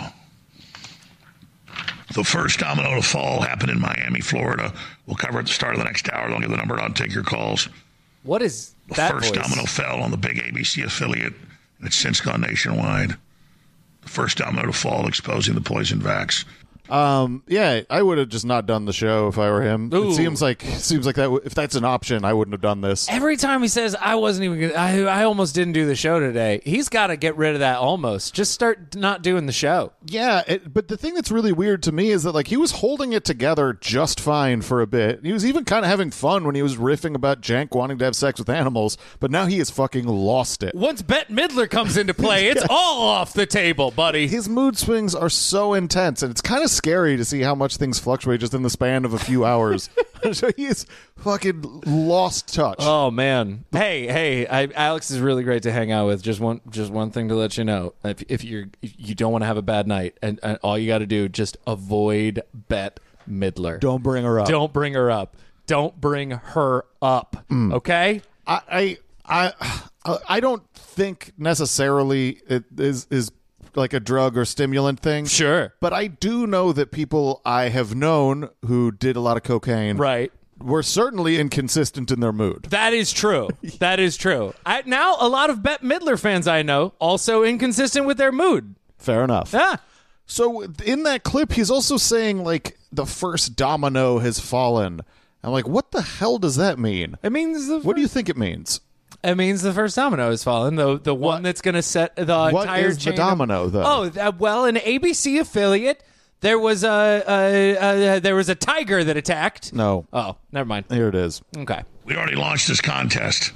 The first domino to fall happened in Miami, Florida. We'll cover at the start of the next hour. I'll give the number on. Take your calls. What is the that first voice? domino fell on the big ABC affiliate, and it's since gone nationwide. The first domino to fall, exposing the poison vax. Yeah, I would have just not done the show if I were him. Ooh. It seems like that. If that's an option, I wouldn't have done this. Every time he says, I wasn't even gonna, I almost didn't do the show today, he's got to get rid of that almost. Just start not doing the show. Yeah, but the thing that's really weird to me is that he was holding it together just fine for a bit. He was even kind of having fun when he was riffing about Jank wanting to have sex with animals, but now he has fucking lost it. Once Bette Midler comes into play, it's all off the table, buddy. His mood swings are so intense, and it's kind of scary to see how much things fluctuate just in the span of a few hours. So he's fucking lost touch. Oh man! Hey! Alex is really great to hang out with. Just one thing to let you know: if you don't want to have a bad night, and all you got to do, just avoid Bette Midler. Don't bring her up. Don't bring her up. Don't bring her up. Okay? I don't think necessarily it is like a drug or stimulant thing. Sure. But I do know that people I have known who did a lot of cocaine were certainly inconsistent in their mood. That is true. That is true. Now, a lot of Bette Midler fans I know also inconsistent with their mood. Fair enough. Yeah. So in that clip, he's also saying, the first domino has fallen. I'm like, what the hell does that mean? It means what do you think it means? It means the first domino has fallen. The one that's going to set the entire chain. What is the domino, though? Oh, an ABC affiliate. There was a tiger that attacked. No. Oh, never mind. Here it is. Okay. We already launched this contest.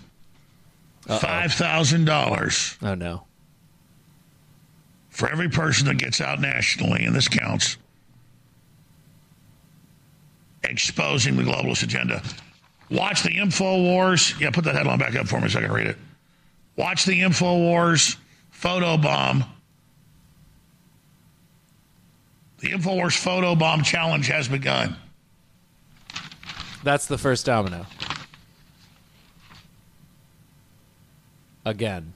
$5,000. Oh no. For every person that gets out nationally, and this counts, exposing the globalist agenda. Watch the InfoWars. Yeah, put that headline back up for me so I can read it. Watch the InfoWars photobomb. The InfoWars photobomb challenge has begun. That's the first domino. Again.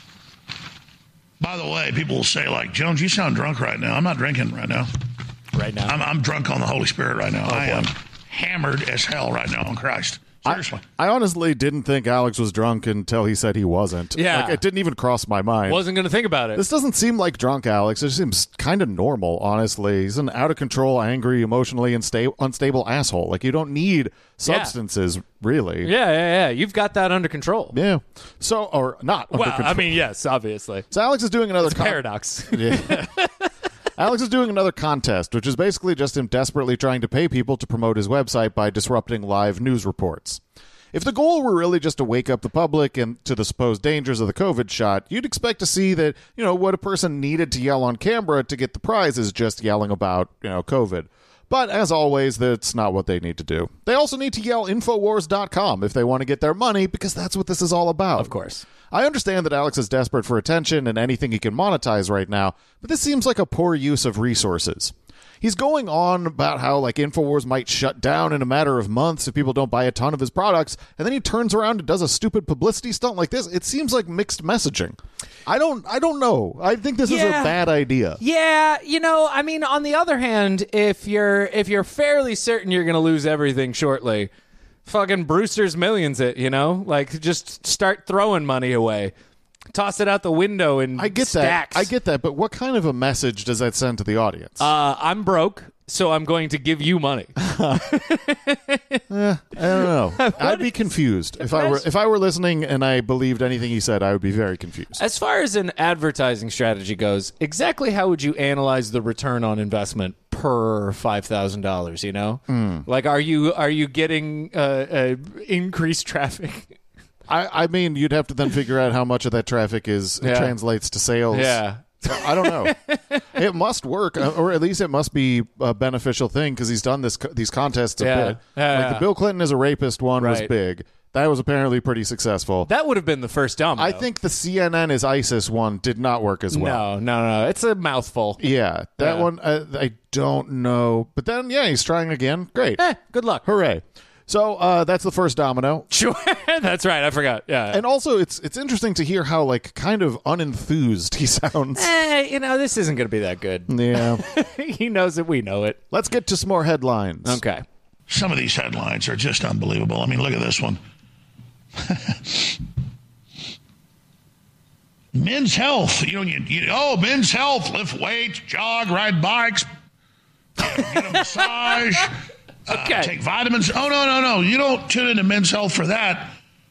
By the way, people will say, like, Jones, you sound drunk right now. I'm not drinking right now. Right now. I'm drunk on the Holy Spirit right now. I am hammered as hell right now on Christ. Seriously. I honestly didn't think Alex was drunk until he said he wasn't. Yeah. Like, it didn't even cross my mind. Wasn't going to think about it. This doesn't seem like drunk Alex. It seems kind of normal, honestly. He's an out-of-control, angry, emotionally unstable asshole. Like, you don't need substances, really. Yeah. You've got that under control. Yeah. So, or not under Well, control. I mean, yes, obviously. So Alex is doing another... Paradox. Yeah. Alex is doing another contest, which is basically just him desperately trying to pay people to promote his website by disrupting live news reports. If the goal were really just to wake up the public and to the supposed dangers of the COVID shot, you'd expect to see that, what a person needed to yell on camera to get the prize is just yelling about, COVID. But as always, that's not what they need to do. They also need to yell Infowars.com if they want to get their money, because that's what this is all about. Of course. I understand that Alex is desperate for attention and anything he can monetize right now, but this seems like a poor use of resources. He's going on about how, like, InfoWars might shut down in a matter of months if people don't buy a ton of his products, and then he turns around and does a stupid publicity stunt like this. It seems like mixed messaging. I don't know. I think this is a bad idea. Yeah, I mean, on the other hand, if you're fairly certain you're going to lose everything shortly, fucking Brewster's Millions it, Like, just start throwing money away. Toss it out the window in stacks. I get that, but what kind of a message does that send to the audience? I'm broke, so I'm going to give you money. I don't know. I'd be confused. If I were listening and I believed anything he said, I would be very confused. As far as an advertising strategy goes, exactly how would you analyze the return on investment per $5,000, Like, are you getting increased traffic? I mean, you'd have to then figure out how much of that traffic translates to sales. Yeah. I don't know. It must work, or at least it must be a beneficial thing, because he's done these contests a bit. Like the Bill Clinton is a rapist one was big. That was apparently pretty successful. That would have been the first domino. I think the CNN is ISIS one did not work as well. No. It's a mouthful. Yeah, that one, I don't know. But then, he's trying again. Great. Good luck. Hooray. So that's the first domino. Sure, that's right. I forgot. Yeah, and also it's interesting to hear how, like, kind of unenthused he sounds. This isn't going to be that good. Yeah, he knows it. We know it. Let's get to some more headlines. Okay. Some of these headlines are just unbelievable. I mean, look at this one. Men's health. Men's health. Lift weights, jog, ride bikes, get a massage. Okay. Take vitamins. Oh, no. You don't tune into Men's Health for that.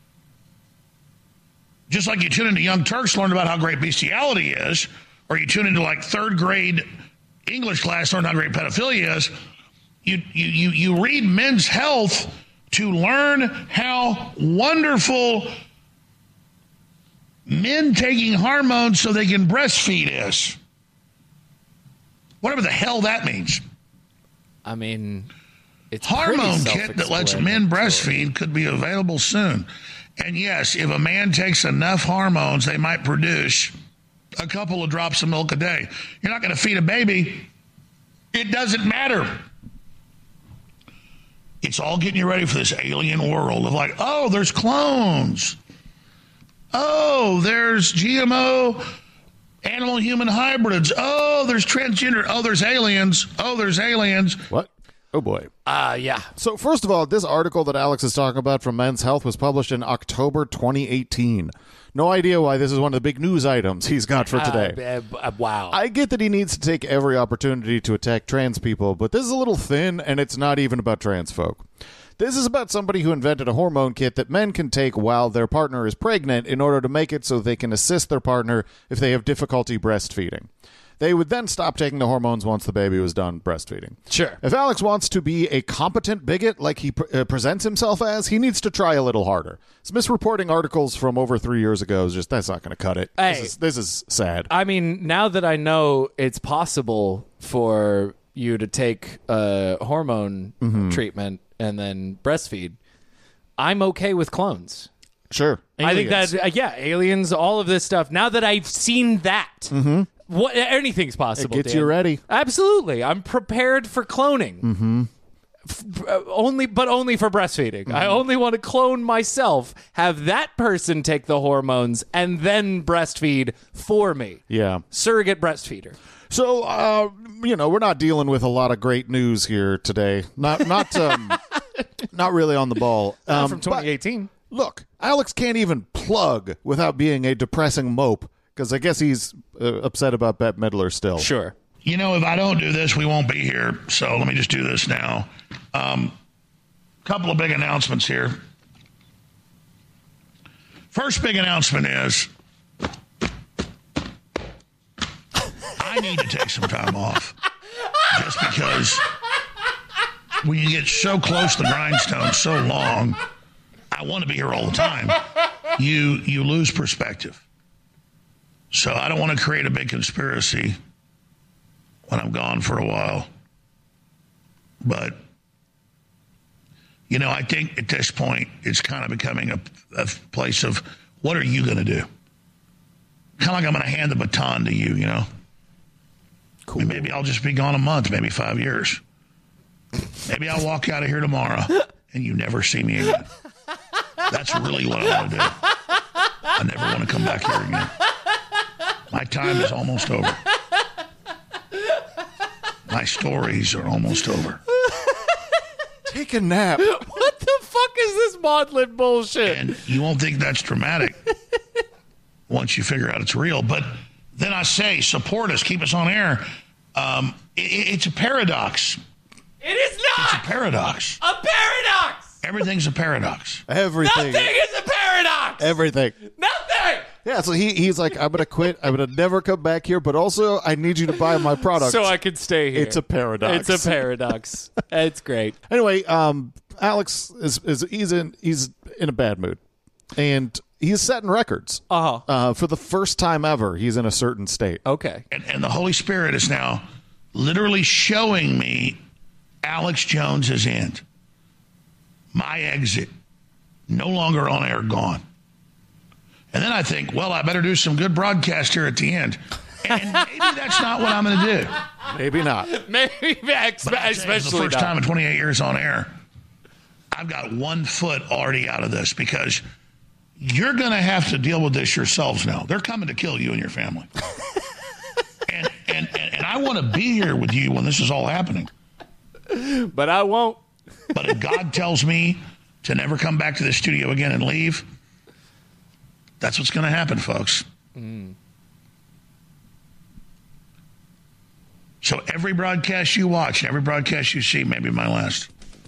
Just like you tune into Young Turks to learn about how great bestiality is, or you tune into, like, third grade English class to learn how great pedophilia is. You read Men's Health to learn how wonderful men taking hormones so they can breastfeed is. Whatever the hell that means. I mean, it's hormone kit that lets men breastfeed could be available soon. And yes, if a man takes enough hormones, they might produce a couple of drops of milk a day. You're not going to feed a baby. It doesn't matter. It's all getting you ready for this alien world of, like, oh, there's clones. Oh, there's GMO animal-human hybrids. Oh, there's transgender. Oh, there's aliens. Oh, there's aliens. What? Oh, boy. Yeah. So, first of all, this article that Alex is talking about from Men's Health was published in October 2018. No idea why this is one of the big news items he's got for today. Wow. I get that he needs to take every opportunity to attack trans people, but this is a little thin, and it's not even about trans folk. This is about somebody who invented a hormone kit that men can take while their partner is pregnant in order to make it so they can assist their partner if they have difficulty breastfeeding. They would then stop taking the hormones once the baby was done breastfeeding. Sure. If Alex wants to be a competent bigot like he presents himself as, he needs to try a little harder. His misreporting articles from over 3 years ago is just, that's not going to cut it. Hey, this is sad. I mean, now that I know it's possible for you to take hormone treatment and then breastfeed, I'm okay with clones. Sure. Aliens. I think that, aliens, all of this stuff. Now that I've seen that, anything's possible. It gets you ready. Absolutely. I'm prepared for cloning. only for breastfeeding. I only want to clone myself, have that person take the hormones, and then breastfeed for me. Yeah. Surrogate breastfeeder. So, we're not dealing with a lot of great news here today. Not really on the ball. Not from 2018. Look, Alex can't even plug without being a depressing mope, because I guess he's upset about Bette Midler still. Sure. If I don't do this, we won't be here. So let me just do this now. Couple of big announcements here. First big announcement is I need to take some time off. Just because when you get so close to the grindstone so long, I want to be here all the time. You lose perspective. So I don't want to create a big conspiracy when I'm gone for a while. But, I think at this point, it's kind of becoming a place of, what are you going to do? Kind of like I'm going to hand the baton to you, Cool. I mean, maybe I'll just be gone a month, maybe 5 years. Maybe I'll walk out of here tomorrow and you never see me again. That's really what I want to do. I never want to come back here again. My time is almost over. My stories are almost over. Take a nap. What the fuck is this maudlin bullshit? And you won't think that's dramatic once you figure out it's real. But then I say, support us, keep us on air. It's a paradox. It is not. It's a paradox. A paradox. Everything's a paradox. Everything. Nothing is a paradox. Everything. Nothing. Yeah, so he's like, I'm going to quit. I'm going to never come back here, but also I need you to buy my product. So I can stay here. It's a paradox. It's a paradox. It's great. Anyway, Alex he's in a bad mood. And he's setting records. For the first time ever, he's in a certain state. Okay. And the Holy Spirit is now literally showing me Alex Jones's end. My exit. No longer on air, gone. And then I think, well, I better do some good broadcast here at the end. And maybe that's not what I'm going to do. Maybe not. Maybe, especially the first time in 28 years on air, I've got 1 foot already out of this because you're going to have to deal with this yourselves now. They're coming to kill you and your family. and I want to be here with you when this is all happening. But I won't. But if God tells me to never come back to the studio again and leave, that's what's going to happen, folks. So every broadcast you watch and every broadcast you see may be my last.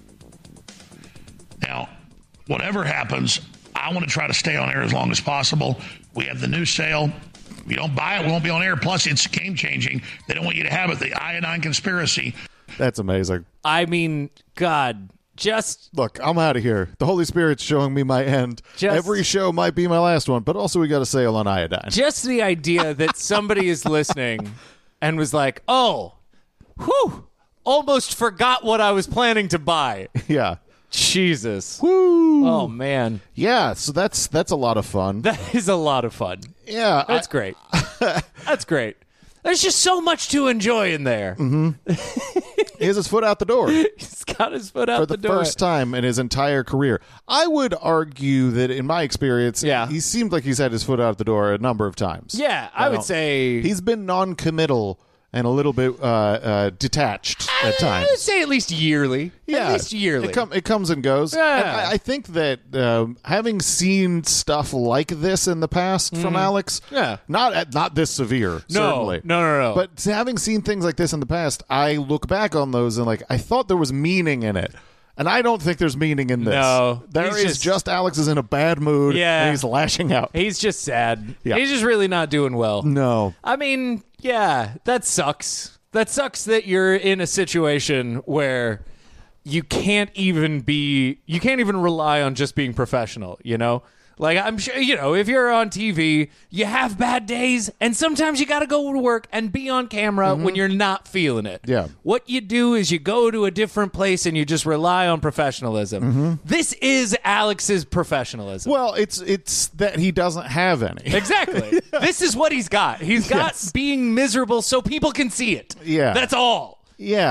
Now, whatever happens, I want to try to stay on air as long as possible. We have the new sale. If you don't buy it, we won't be on air. Plus, it's game-changing. They don't want you to have it. The iodine conspiracy. That's amazing. I mean, God, just... Look, I'm out of here. The Holy Spirit's showing me my end. Every show might be my last one, but also we got a sale on iodine. Just the idea that somebody is listening and was like, oh, whew, almost forgot what I was planning to buy. Yeah. Jesus. Woo. Oh, man. Yeah, so that's a lot of fun. That is a lot of fun. Yeah. That's great. That's great. There's just so much to enjoy in there. Mm-hmm. He has his foot out the door. He's got his foot out the door. For the first time in his entire career. I would argue that in my experience, he seemed like he's had his foot out the door a number of times. Yeah, I would say... He's been non-committal and a little bit detached at times. I would say at least yearly. Yeah, at least yearly. It comes and goes. Yeah. And I think that having seen stuff like this in the past from Alex, not this severe, certainly. No. But having seen things like this in the past, I look back on those and I thought there was meaning in it. And I don't think there's meaning in this. No. There is just Alex is in a bad mood and he's lashing out. He's just sad. Yeah. He's just really not doing well. No. I mean, yeah, that sucks. That sucks that you're in a situation where you can't even rely on just being professional, you know? Like, I'm sure, if you're on TV, you have bad days, and sometimes you got to go to work and be on camera when you're not feeling it. Yeah. What you do is you go to a different place and you just rely on professionalism. This is Alex's professionalism. Well, it's that he doesn't have any. Exactly. This is what he's got. He's got being miserable so people can see it. Yeah. That's all. Yeah.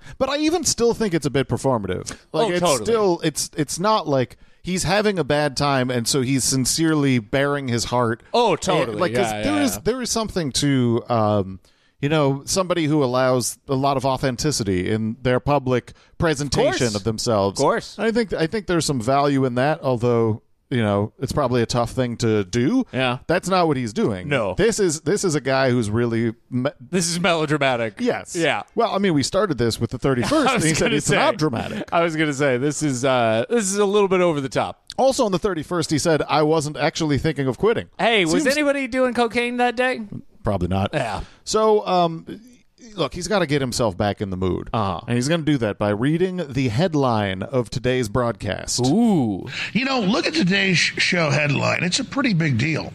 But I even still think it's a bit performative. Like, it's totally. still, it's not like he's having a bad time, and so he's sincerely bearing his heart. Oh, totally. And, like, 'cause there is something to, somebody who allows a lot of authenticity in their public presentation of themselves. Of course. I think there's some value in that, although, it's probably a tough thing to do. Yeah. That's not what he's doing. No. This is a guy who's really This is melodramatic. yes. Yeah. Well, I mean, we started this with the 31st, and he said it's not dramatic. I was going to say, this is a little bit over the top. Also, on the 31st, he said, I wasn't actually thinking of quitting. Hey, was Seems- anybody doing cocaine that day? Probably not. Yeah. So, look, he's got to get himself back in the mood. And he's going to do that by reading the headline of today's broadcast. Ooh. Look at today's show headline. It's a pretty big deal.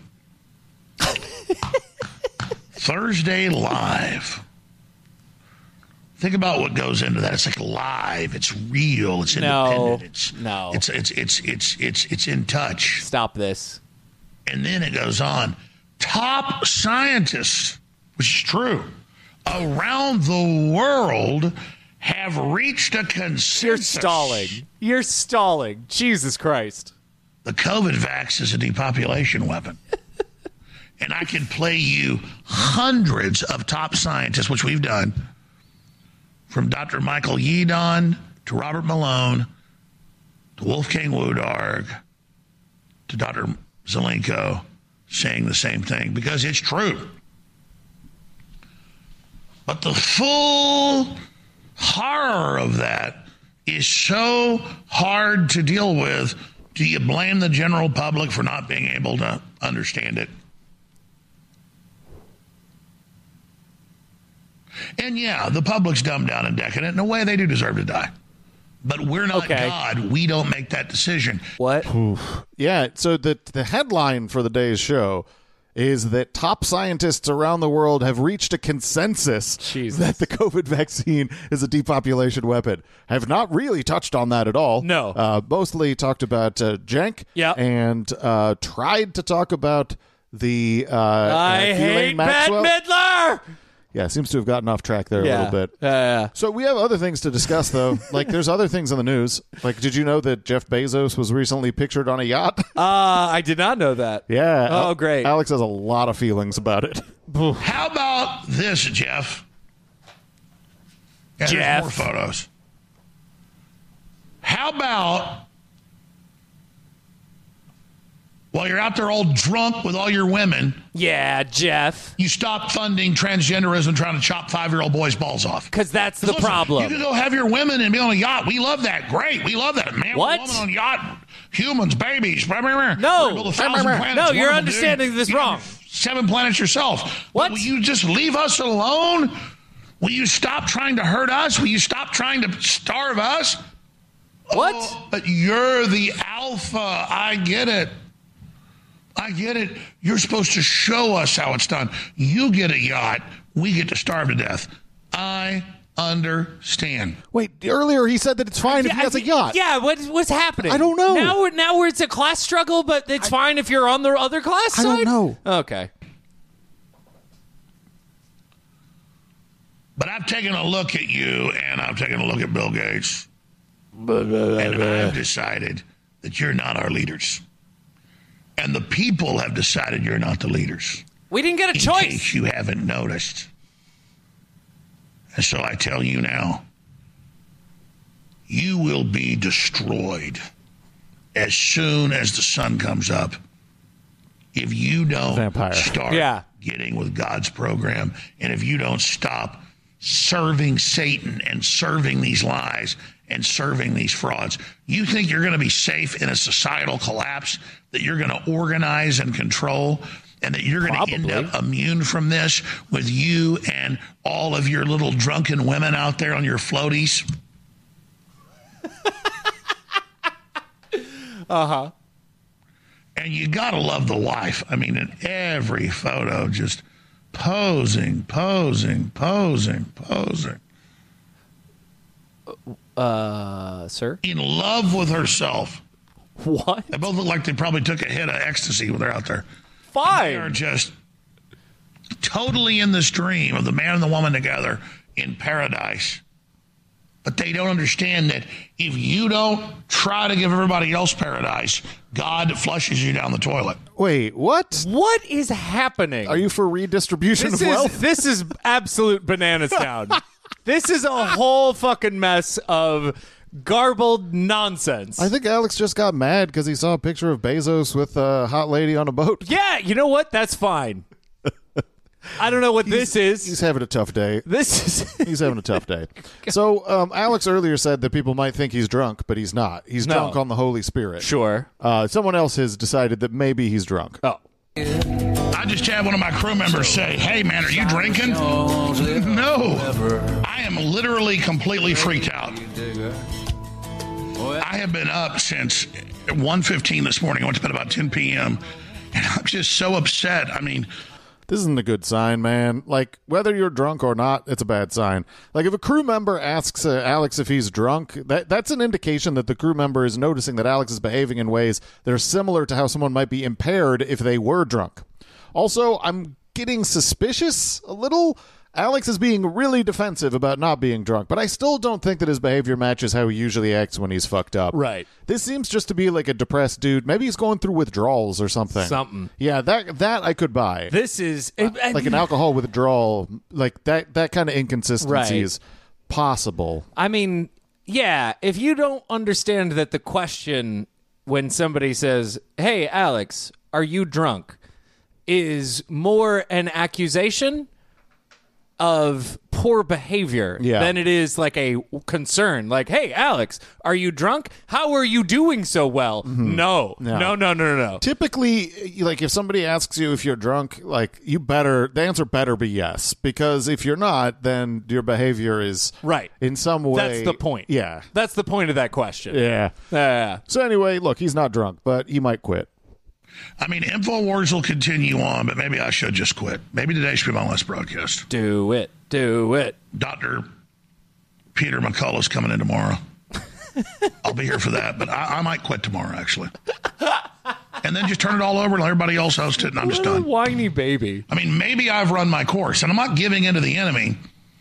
Thursday Live. Think about what goes into that. It's like live. It's real. It's independent. It's in touch. Stop this. And then it goes on. Top scientists, which is true, around the world have reached a consensus. You're stalling. Jesus Christ. The COVID vax is a depopulation weapon. And I can play you hundreds of top scientists, which we've done, from Dr. Michael Yeadon to Robert Malone to Wolfgang Wodarg to Dr. Zelenko, saying the same thing because it's true. But the full horror of that is so hard to deal with. Do you blame the general public for not being able to understand it? And yeah, the public's dumbed down and decadent. In a way, they do deserve to die. But we're not God. We don't make that decision. What? Yeah, so the headline for the day's show is that top scientists around the world have reached a consensus that the COVID vaccine is a depopulation weapon. Have not really touched on that at all. No. Mostly talked about Cenk and tried to talk about the I hate Bette Midler! Yeah, seems to have gotten off track there a little bit. So we have other things to discuss, though. Like, there's other things in the news. Like, did you know that Jeff Bezos was recently pictured on a yacht? I did not know that. Yeah. Oh, great. Alex has a lot of feelings about it. How about this, Jeff? Yeah, there's more photos. How about while you're out there all drunk with all your women, yeah, Jeff, you stop funding transgenderism, trying to chop 5-year-old boys' balls off? Because that's the problem. You can go have your women and be on a yacht. We love that. Great. We love that. Man, what? Woman on a yacht, humans, babies. No, Wonderful, you're understanding this wrong. 7 planets yourself. What? Will you just leave us alone? Will you stop trying to hurt us? Will you stop trying to starve us? What? Oh, but you're the alpha. I get it. You're supposed to show us how it's done. You get a yacht. We get to starve to death. I understand. Wait, earlier he said that it's fine if he has a yacht. Yeah, what's happening? I don't know. Now it's a class struggle, but it's fine if you're on the other class side? I don't know. Okay. But I've taken a look at you, and I've taken a look at Bill Gates. And I've decided that you're not our leaders. And the people have decided you're not the leaders. We didn't get a in choice. Case you haven't noticed. And so I tell you now, you will be destroyed as soon as the sun comes up if you don't start getting with God's program, and if you don't stop serving Satan and serving these lies and serving these frauds. You think you're going to be safe in a societal collapse, that you're going to organize and control, and that you're going to end up immune from this with you and all of your little drunken women out there on your floaties? Uh-huh. And you got to love the wife. I mean, in every photo, just posing. Sir? In love with herself. What? They both look like they probably took a hit of ecstasy when they're out there. Fine. They are just totally in this dream of the man and the woman together in paradise. But they don't understand that if you don't try to give everybody else paradise, God flushes you down the toilet. Wait, what? What is happening? Are you for redistribution of wealth? This is absolute bananas town. This is a whole fucking mess of garbled nonsense. I think Alex just got mad because he saw a picture of Bezos with a hot lady on a boat. Yeah, you know what? That's fine. I don't know what this is. He's having a tough day. He's having a tough day. So Alex earlier said that people might think he's drunk, but he's not. He's drunk on the Holy Spirit. Sure. Someone else has decided that maybe he's drunk. Oh. I just had one of my crew members say, "Hey, man, are you drinking?" No. I am literally completely freaked out. I have been up since 1:15 this morning. I went to bed about 10 p.m., and I'm just so upset. I mean, this isn't a good sign, man. Like, whether you're drunk or not, it's a bad sign. Like, if a crew member asks Alex if he's drunk, that's an indication that the crew member is noticing that Alex is behaving in ways that are similar to how someone might be impaired if they were drunk. Also, I'm getting suspicious a little. Alex is being really defensive about not being drunk, but I still don't think that his behavior matches how he usually acts when he's fucked up. Right. This seems just to be like a depressed dude. Maybe he's going through withdrawals or something. Yeah, that I could buy. This is like an alcohol withdrawal, like that kind of inconsistency is possible. I mean, yeah, if you don't understand that the question when somebody says, "Hey, Alex, are you drunk?" is more an accusation of poor behavior than it is like a concern. Like, "Hey, Alex, are you drunk? How are you doing so well?" Mm-hmm. No. Typically, like, if somebody asks you if you're drunk, like, the answer better be yes, because if you're not, then your behavior is in some way. That's the point. Yeah, that's the point of that question. Yeah. So anyway, look, he's not drunk, but he might quit. I mean, InfoWars will continue on, but maybe I should just quit. Maybe today should be my last broadcast. Do it. Dr. Peter McCullough's coming in tomorrow. I'll be here for that, but I might quit tomorrow, actually. And then just turn it all over and let everybody else host it, and I'm just done. Whiny baby. I mean, maybe I've run my course, and I'm not giving in to the enemy.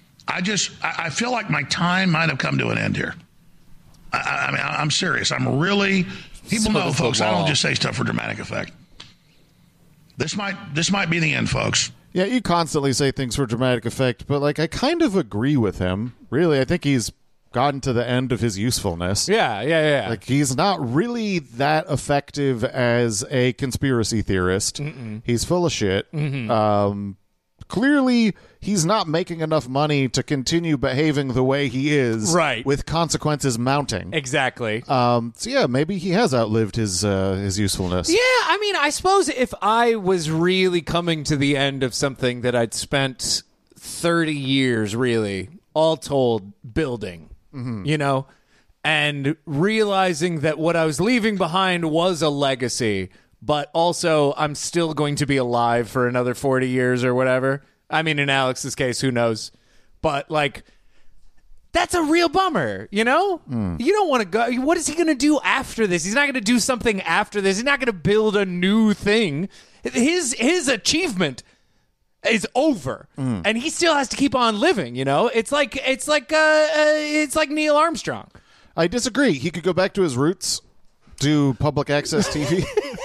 I feel like my time might have come to an end here. I mean, I'm serious. I'm really... People know, folks, I don't just say stuff for dramatic effect. This might be the end, folks. Yeah, you constantly say things for dramatic effect, but, like, I kind of agree with him. Really, I think he's gotten to the end of his usefulness. Yeah. Like, he's not really that effective as a conspiracy theorist. Mm-mm. He's full of shit. Mm-hmm. Clearly, he's not making enough money to continue behaving the way he is, with consequences mounting. Exactly. So yeah, maybe he has outlived his usefulness. Yeah, I mean, I suppose if I was really coming to the end of something that I'd spent 30 years, really, all told, building, you know, and realizing that what I was leaving behind was a legacy, but also I'm still going to be alive for another 40 years or whatever. I mean, in Alex's case, who knows? But, like, that's a real bummer, you know? You don't want to go. What is he going to do after this? He's not going to do something after this. He's not going to build a new thing. His achievement is over, and he still has to keep on living, you know? It's like Neil Armstrong. I disagree. He could go back to his roots, do public access TV.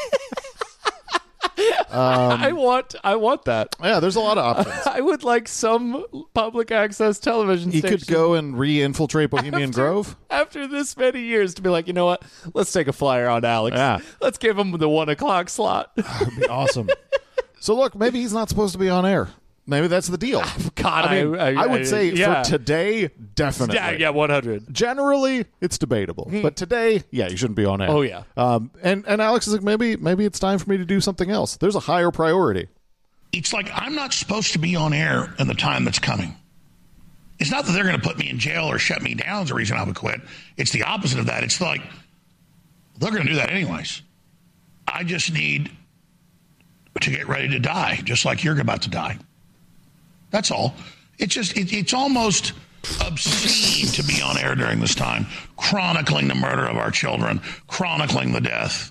I want that. Yeah, there's a lot of options. I would like some public access television He station. could go and re-infiltrate Bohemian Grove. After this many years to be like, you know what? Let's take a flyer on Alex. Yeah. Let's give him the 1 o'clock slot. That'd be awesome. So look, maybe he's not supposed to be on air. Maybe that's the deal. God, I would say for today, definitely. Yeah, 100. Generally, it's debatable, but today, yeah, you shouldn't be on air. Oh yeah. And Alex is like, maybe it's time for me to do something else. There's a higher priority. It's like I'm not supposed to be on air in the time that's coming. It's not that they're going to put me in jail or shut me down is the reason I would quit. It's the opposite of that. It's like they're going to do that anyways. I just need to get ready to die, just like you're about to die. That's all. It's just, it's almost obscene to be on air during this time, chronicling the murder of our children, chronicling the death.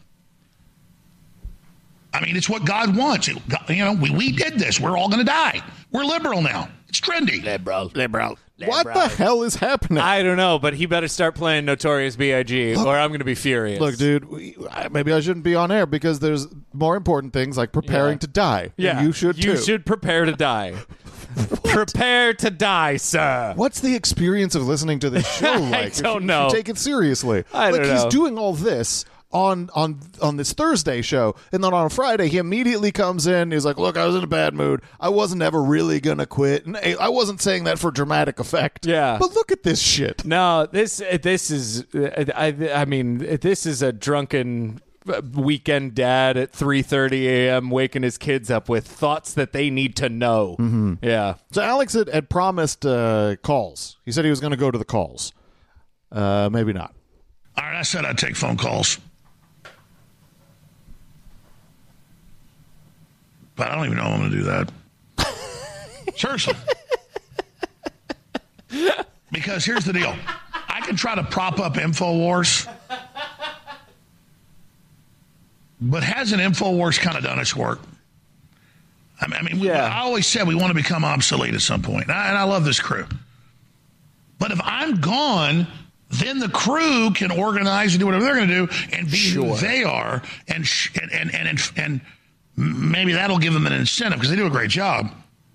I mean, it's what God wants. We did this. We're all going to die. We're liberal now. It's trendy. Liberal. What the hell is happening? I don't know, but he better start playing Notorious B.I.G. or I'm going to be furious. Look, dude, maybe I shouldn't be on air because there's more important things like preparing to die. Yeah, And you should too. You should prepare to die. Prepare to die, sir. What's the experience of listening to this show like? don't know. If you take it seriously. I don't know. He's doing all this on this Thursday show, and then on a Friday he immediately comes in. He's like, "Look, I was in a bad mood. I wasn't ever really gonna quit, and I wasn't saying that for dramatic effect. Yeah, but look at this shit. No, this is. I mean, this is a drunken weekend dad at 3:30 a.m. waking his kids up with thoughts that they need to know. Mm-hmm. Yeah. So Alex had promised calls. He said he was going to go to the calls. Maybe not. All right, I said I'd take phone calls. But I don't even know I'm going to do that. Seriously. Because here's the deal. I can try to prop up InfoWars. But hasn't InfoWars kind of done its work? I mean, I always said we want to become obsolete at some point. And I love this crew. But if I'm gone, then the crew can organize and do whatever they're going to do and be who they are. And maybe that'll give them an incentive because they do a great job.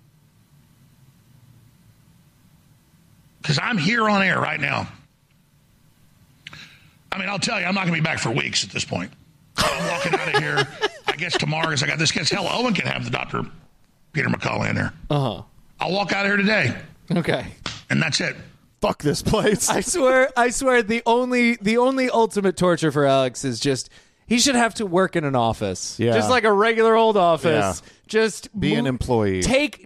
Because I'm here on air right now. I mean, I'll tell you, I'm not going to be back for weeks at this point. I'm walking out of here. I guess tomorrow, because I got this. Hell, Owen can have the Dr. Peter McCullough in there. Uh-huh. I'll walk out of here today. Okay. And that's it. Fuck this place. I swear the only ultimate torture for Alex is just he should have to work in an office. Yeah. Just like a regular old office. Yeah. Just be an employee.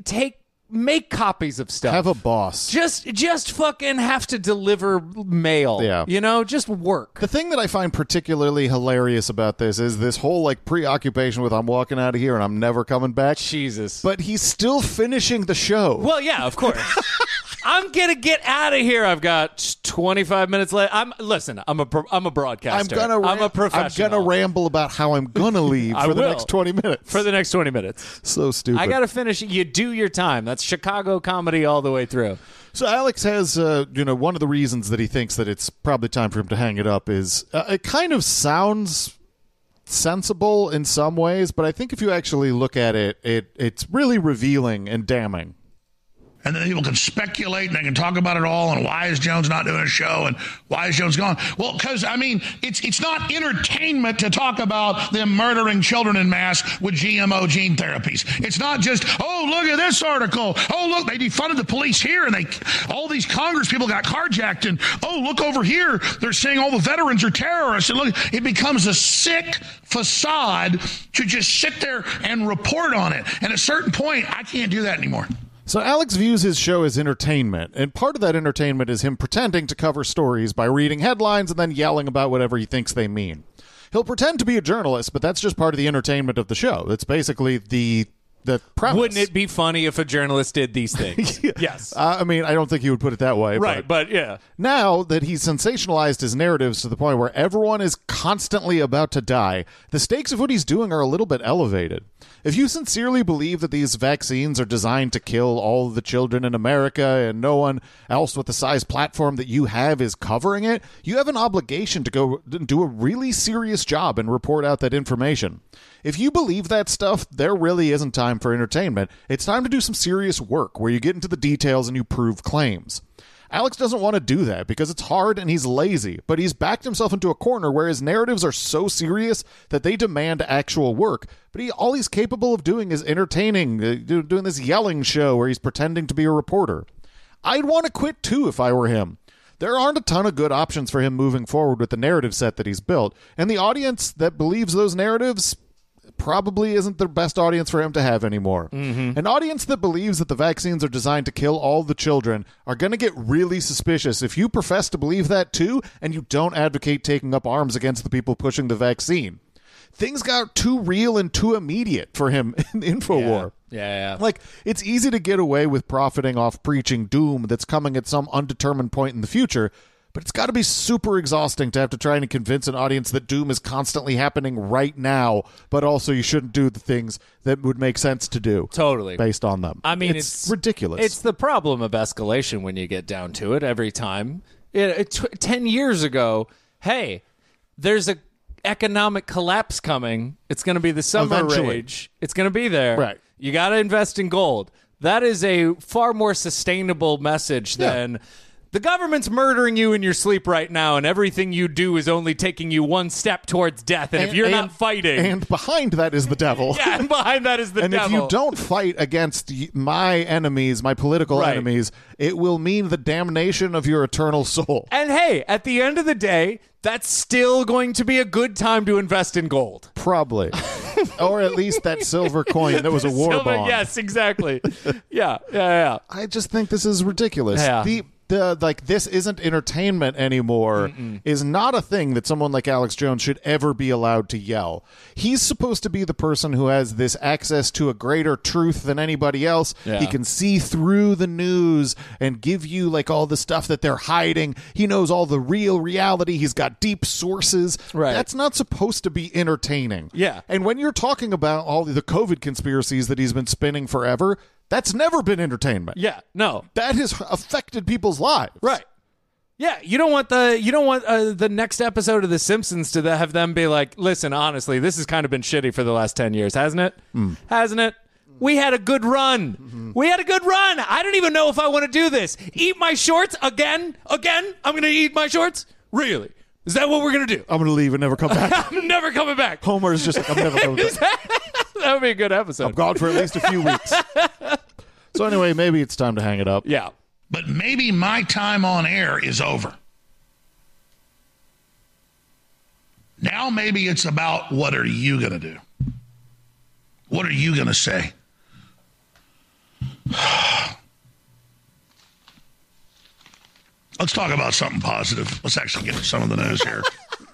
Make copies of stuff. Have a boss. Just fucking have to deliver mail. Yeah. You know, just work. The thing that I find particularly hilarious about this is this whole like preoccupation with I'm walking out of here and I'm never coming back. Jesus. But he's still finishing the show. Well, yeah, of course. I'm gonna get out of here. I've got 25 minutes left. I'm a broadcaster. I'm a professional. I'm gonna ramble about how I'm gonna leave for the next 20 minutes. For the next 20 minutes. So stupid. I gotta finish. You do your time. That's Chicago comedy all the way through. So Alex has, one of the reasons that he thinks that it's probably time for him to hang it up is it kind of sounds sensible in some ways, but I think if you actually look at it, it's really revealing and damning. And then people can speculate and they can talk about it all and why is Jones not doing a show and why is Jones gone? Well, because, I mean, it's not entertainment to talk about them murdering children en masse with GMO gene therapies. It's not just, oh, look at this article. Oh, look, they defunded the police here and all these Congress people got carjacked. And, oh, look over here. They're saying all the veterans are terrorists. And look, it becomes a sick facade to just sit there and report on it. And at a certain point, I can't do that anymore. So Alex views his show as entertainment, and part of that entertainment is him pretending to cover stories by reading headlines and then yelling about whatever he thinks they mean. He'll pretend to be a journalist, but that's just part of the entertainment of the show. It's basically the premise. Wouldn't it be funny if a journalist did these things? Yes. I mean, I don't think he would put it that way. Right, but yeah. Now that he's sensationalized his narratives to the point where everyone is constantly about to die, the stakes of what he's doing are a little bit elevated. If you sincerely believe that these vaccines are designed to kill all the children in America and no one else with the size platform that you have is covering it, you have an obligation to go do a really serious job and report out that information. If you believe that stuff, there really isn't time for entertainment. It's time to do some serious work where you get into the details and you prove claims. Alex doesn't want to do that because it's hard and he's lazy, but he's backed himself into a corner where his narratives are so serious that they demand actual work. But all he's capable of doing is entertaining, doing this yelling show where he's pretending to be a reporter. I'd want to quit too if I were him. There aren't a ton of good options for him moving forward with the narrative set that he's built, and the audience that believes those narratives probably isn't the best audience for him to have anymore. Mm-hmm. An audience that believes that the vaccines are designed to kill all the children are going to get really suspicious if you profess to believe that too and you don't advocate taking up arms against the people pushing the vaccine. Things got too real and too immediate for him in InfoWar. Yeah. Like, it's easy to get away with profiting off preaching doom that's coming at some undetermined point in the future, but it's got to be super exhausting to have to try and convince an audience that doom is constantly happening right now, but also you shouldn't do the things that would make sense to do. Totally. Based on them. I mean, it's ridiculous. It's the problem of escalation when you get down to it every time. 10 years ago, hey, there's a economic collapse coming. It's going to be the summer Eventually. rage. It's going to be there. Right. You got to invest in gold. That is a far more sustainable message than the government's murdering you in your sleep right now, and everything you do is only taking you one step towards death. And if you're not fighting... And behind that is the devil. Yeah, and behind that is the devil. And if you don't fight against my enemies, my political enemies, it will mean the damnation of your eternal soul. And hey, at the end of the day, that's still going to be a good time to invest in gold. Probably. Or at least that silver coin that was a war bond. Yes, exactly. Yeah. I just think this is ridiculous. Yeah. The like, this isn't entertainment anymore is not a thing that someone like Alex Jones should ever be allowed to yell. He's supposed to be the person who has this access to a greater truth than anybody else. Yeah. He can see through the news and give you like all the stuff that they're hiding. He knows all the real reality. He's got deep sources. Right. That's not supposed to be entertaining. Yeah. And when you're talking about all the COVID conspiracies that he's been spinning forever, that's never been entertainment. Yeah, no. That has affected people's lives. Right. Yeah, you don't want the next episode of The Simpsons to have them be like, listen, honestly, this has kind of been shitty for the last 10 years, hasn't it? Hasn't it? We had a good run. We had a good run. I don't even know if I want to do this. Eat my shorts again? I'm going to eat my shorts? Really? Is that what we're going to do? I'm going to leave and never come back. I'm never coming back. Homer is just like, I'm never coming back. That would be a good episode. I'm gone for at least a few weeks. So anyway, maybe it's time to hang it up. Yeah. But maybe my time on air is over. Now maybe it's about what are you going to do? What are you going to say? Let's talk about something positive. Let's actually get to some of the news here.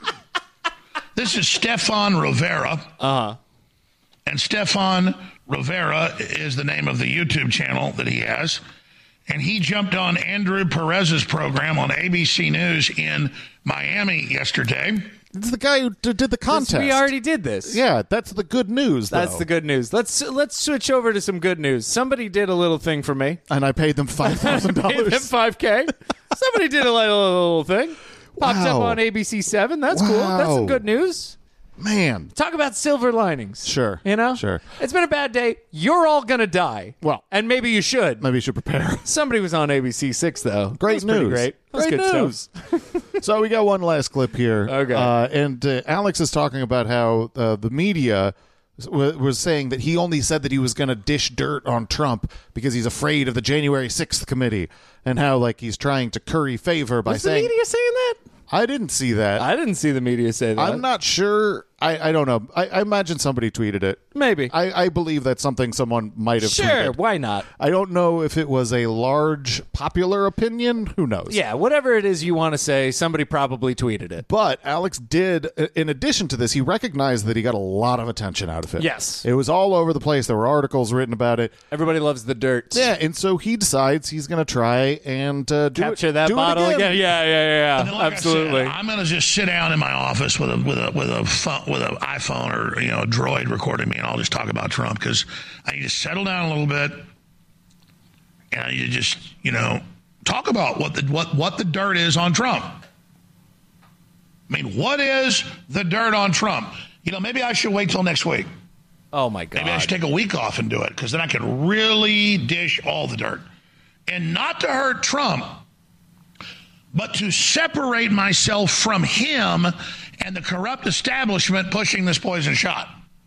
This is Stefan Rivera. Uh-huh. And Stefan Rivera is the name of the YouTube channel that he has. And he jumped on Andrew Perez's program on ABC News in Miami yesterday. It's the guy who did the contest. We already did this. Yeah, that's the good news, though. That's the good news. Let's switch over to some good news. Somebody did a little thing for me. And I paid them $5,000. Paid them $5,000. Somebody did a little thing. Popped up Wow. on ABC 7. That's cool. That's some good news. Man. Talk about silver linings. Sure. You know? Sure. It's been a bad day. You're all going to die. Well. And maybe you should. Maybe you should prepare. Somebody was on ABC 6, though. Great That was pretty news. Great. That was Great good news. stuff. So we got one last clip here. Okay. And Alex is talking about how the media was saying that he only said that he was going to dish dirt on Trump because he's afraid of the January 6th committee, and how like he's trying to curry favor by Was the saying, media saying that? I didn't see that. I didn't see the media say that. I'm not sure. I don't know. I imagine somebody tweeted it. Maybe. I believe that's something someone might have Sure. tweeted. Why not? I don't know if it was a large popular opinion. Who knows? Yeah, whatever it is you want to say, somebody probably tweeted it. But Alex did, in addition to this, he recognized that he got a lot of attention out of it. Yes. It was all over the place. There were articles written about it. Everybody loves the dirt. Yeah, and so he decides he's going to try and Capture that bottle again. Yeah. And then, like Absolutely. I said, I'm going to just sit down in my office with an iPhone or a Droid recording me, and I'll just talk about Trump because I need to settle down a little bit, and I need to just talk about what the dirt is on Trump. I mean, what is the dirt on Trump? Maybe I should wait till next week. Oh, my God. Maybe I should take a week off and do it because then I can really dish all the dirt. And not to hurt Trump, but to separate myself from him and the corrupt establishment pushing this poison shot.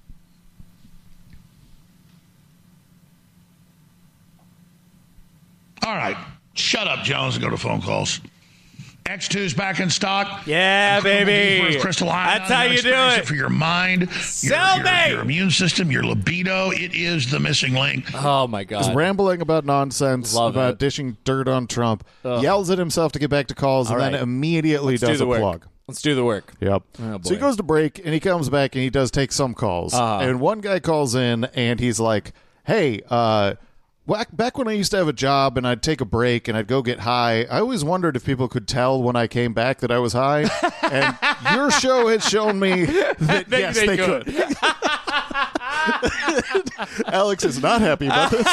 All right. Shut up, Jones, and go to phone calls. X2's back in stock. Yeah, Incredible baby. D for Crystal Iodine. That's how you do Experience it. For your mind, Sell me. your immune system, your libido. It is the missing link. Oh, my God. He's rambling about nonsense, Love about it. dishing dirt on Trump, yells at himself to get back to calls, All and then right. immediately Let's do does the a work. plug. Let's do the work. Yep. Oh, boy. So he goes to break, and he comes back, and he does take some calls. Uh-huh. And one guy calls in, and he's like, hey, back when I used to have a job and I'd take a break and I'd go get high, I always wondered if people could tell when I came back that I was high. And your show has shown me that yes, they could. Alex is not happy about this.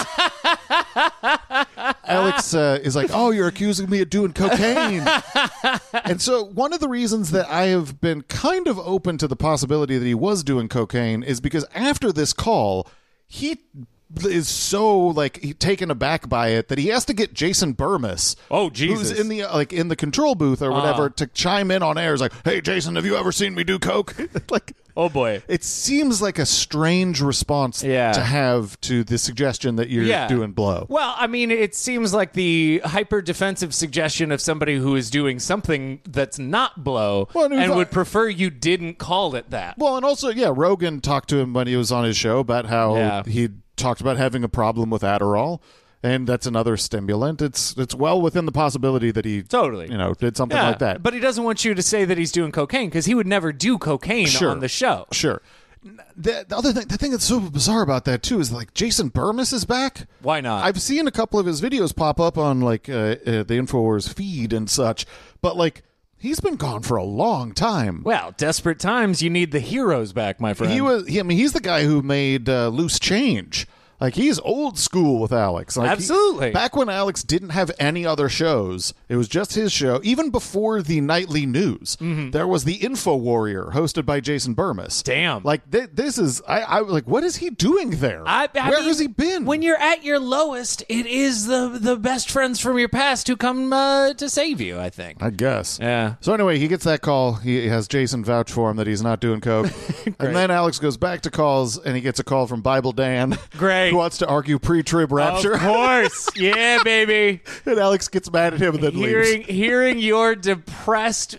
Alex is like, oh, you're accusing me of doing cocaine. And so one of the reasons that I have been kind of open to the possibility that he was doing cocaine is because after this call, he is so taken aback by it that he has to get Jason Burmis, Jesus, who's in the in the control booth or whatever, to chime in on air. He's like, hey, Jason, have you ever seen me do coke? Oh boy, it seems like a strange response to have to the suggestion that you're doing blow. Well, I mean, it seems like the hyper defensive suggestion of somebody who is doing something that's not blow and would prefer you didn't call it that. Well, and also, Rogan talked to him when he was on his show about how he talked about having a problem with Adderall, and that's another stimulant. It's well within the possibility that he did something like that. But he doesn't want you to say that he's doing cocaine because he would never do cocaine on the show. Sure. The other thing, the thing that's so bizarre about that too is Jason Burmis is back. Why not? I've seen a couple of his videos pop up on the InfoWars feed and such, but he's been gone for a long time. Well, desperate times, you need the heroes back, my friend. He's the guy who made Loose Change. He's old school with Alex. Absolutely. Back when Alex didn't have any other shows, it was just his show. Even before the nightly news, there was the Info Warrior hosted by Jason Burmis. Damn. This is, what is he doing there? Where has he been? When you're at your lowest, it is the best friends from your past who come to save you, I think. I guess. Yeah. So anyway, he gets that call. He has Jason vouch for him that he's not doing coke. And then Alex goes back to calls, and he gets a call from Bible Dan. Great. Who wants to argue pre-trib rapture. Of course. Yeah, baby. And Alex gets mad at him and then leaves. Hearing your depressed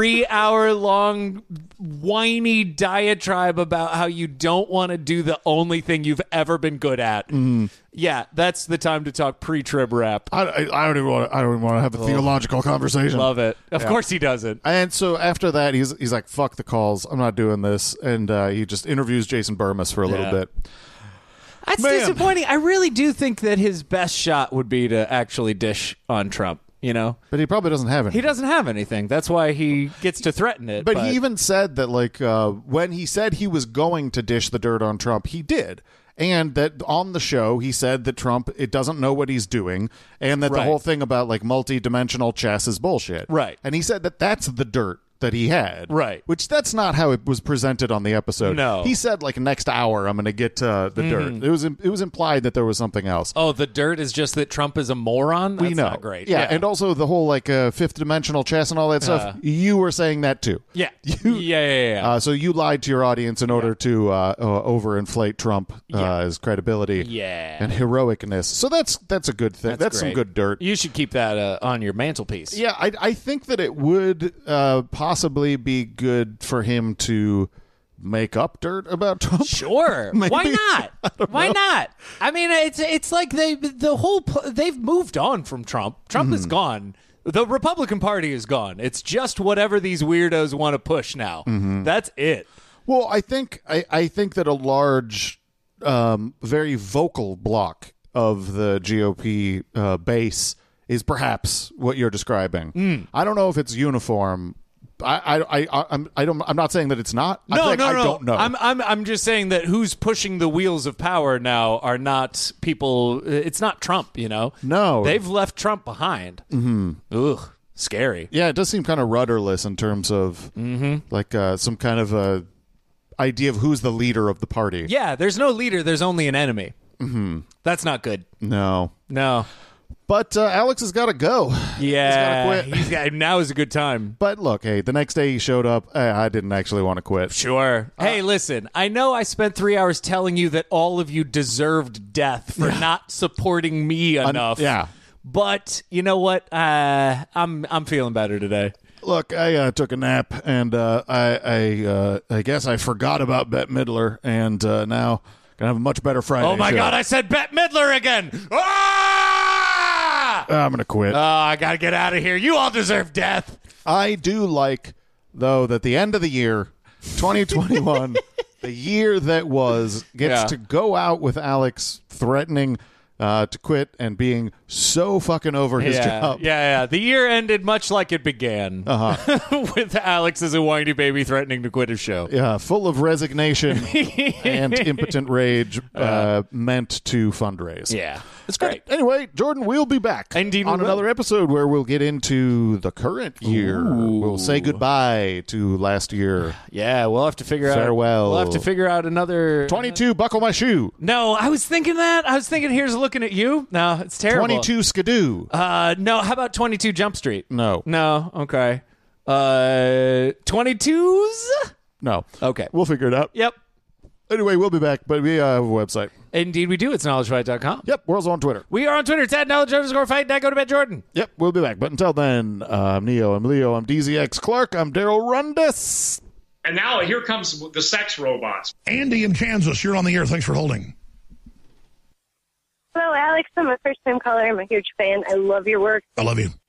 3-hour-long whiny diatribe about how you don't want to do the only thing you've ever been good at. Yeah, that's the time to talk pre-trib rap. I don't even want to have a theological conversation. Love it. Of course he doesn't. And so after that, he's like, fuck the calls. I'm not doing this. And he just interviews Jason Burmis for a little bit. That's disappointing. I really do think that his best shot would be to actually dish on Trump, But he probably doesn't have anything. He doesn't have anything. That's why he gets to threaten it. But he even said that, when he said he was going to dish the dirt on Trump, he did. And that on the show, he said that Trump, it doesn't know what he's doing, and that the whole thing about, multi-dimensional chess is bullshit. Right. And he said that that's the dirt that he had. Right. Which that's not how it was presented on the episode. No. He said next hour I'm going to get the dirt. It was implied that there was something else. Oh, the dirt is just that Trump is a moron? That's not great. Yeah, and also the whole fifth dimensional chess and all that stuff. You were saying that too. Yeah. Yeah. So you lied to your audience in order to overinflate Trump his credibility and heroicness. So that's a good thing. That's some good dirt. You should keep that on your mantelpiece. Yeah, I think that it would possibly be good for him to make up dirt about Trump. Sure. Why not? Why not? I mean, it's like they've moved on from Trump. Trump is gone. The Republican Party is gone. It's just whatever these weirdos want to push now. That's it. Well, I think that a large, very vocal block of the GOP base is perhaps what you're describing. I don't know if it's uniform. I'm not saying that it's not. No. I don't know. I'm just saying that who's pushing the wheels of power now are not people. It's not Trump. No, they've left Trump behind. Ugh, scary. Yeah, it does seem kind of rudderless in terms of some kind of idea of who's the leader of the party. Yeah, there's no leader. There's only an enemy. That's not good. No. But Alex has got to go. Yeah, he's got to quit. Now is a good time. But look, hey, the next day he showed up. I didn't actually want to quit. Sure. Hey, listen, I know I spent 3 hours telling you that all of you deserved death for not supporting me enough. But you know what? I'm feeling better today. Look, I took a nap, and I guess I forgot about Bette Midler, and now gonna have a much better Friday. Oh my God! I said Bette Midler again. I'm gonna quit. I gotta get out of here. You all deserve death. I do like, though, that the end of the year, 2021, the year that was, gets to go out with Alex threatening to quit and being so fucking over his job. Yeah. The year ended much like it began, with Alex as a whiny baby threatening to quit his show. Yeah, full of resignation and impotent rage, meant to fundraise. Yeah, it's great. Anyway, Jordan, we'll be back Indeed on we will. another episode where we'll get into the current year. We'll say goodbye to last year. Yeah, we'll have to figure out. Farewell. We'll have to figure out another 22, buckle my shoe. No, I was thinking that. I was thinking, here's looking at you. No, it's terrible. 22, skidoo. No, how about 22 Jump Street? No. No, okay. 22s? No. Okay. We'll figure it out. Yep. Anyway, we'll be back, but we have a website. Indeed we do. It's knowledgefight.com. Yep, we're also on Twitter. We are on Twitter. It's @knowledge_fight. Go to bed, Jordan. Yep, we'll be back. But until then, I'm Neo, I'm Leo, I'm DZX Clark, I'm Daryl Rundis. And now here comes the sex robots. Andy in Kansas, you're on the air. Thanks for holding. Hello, Alex. I'm a first-time caller. I'm a huge fan. I love your work. I love you.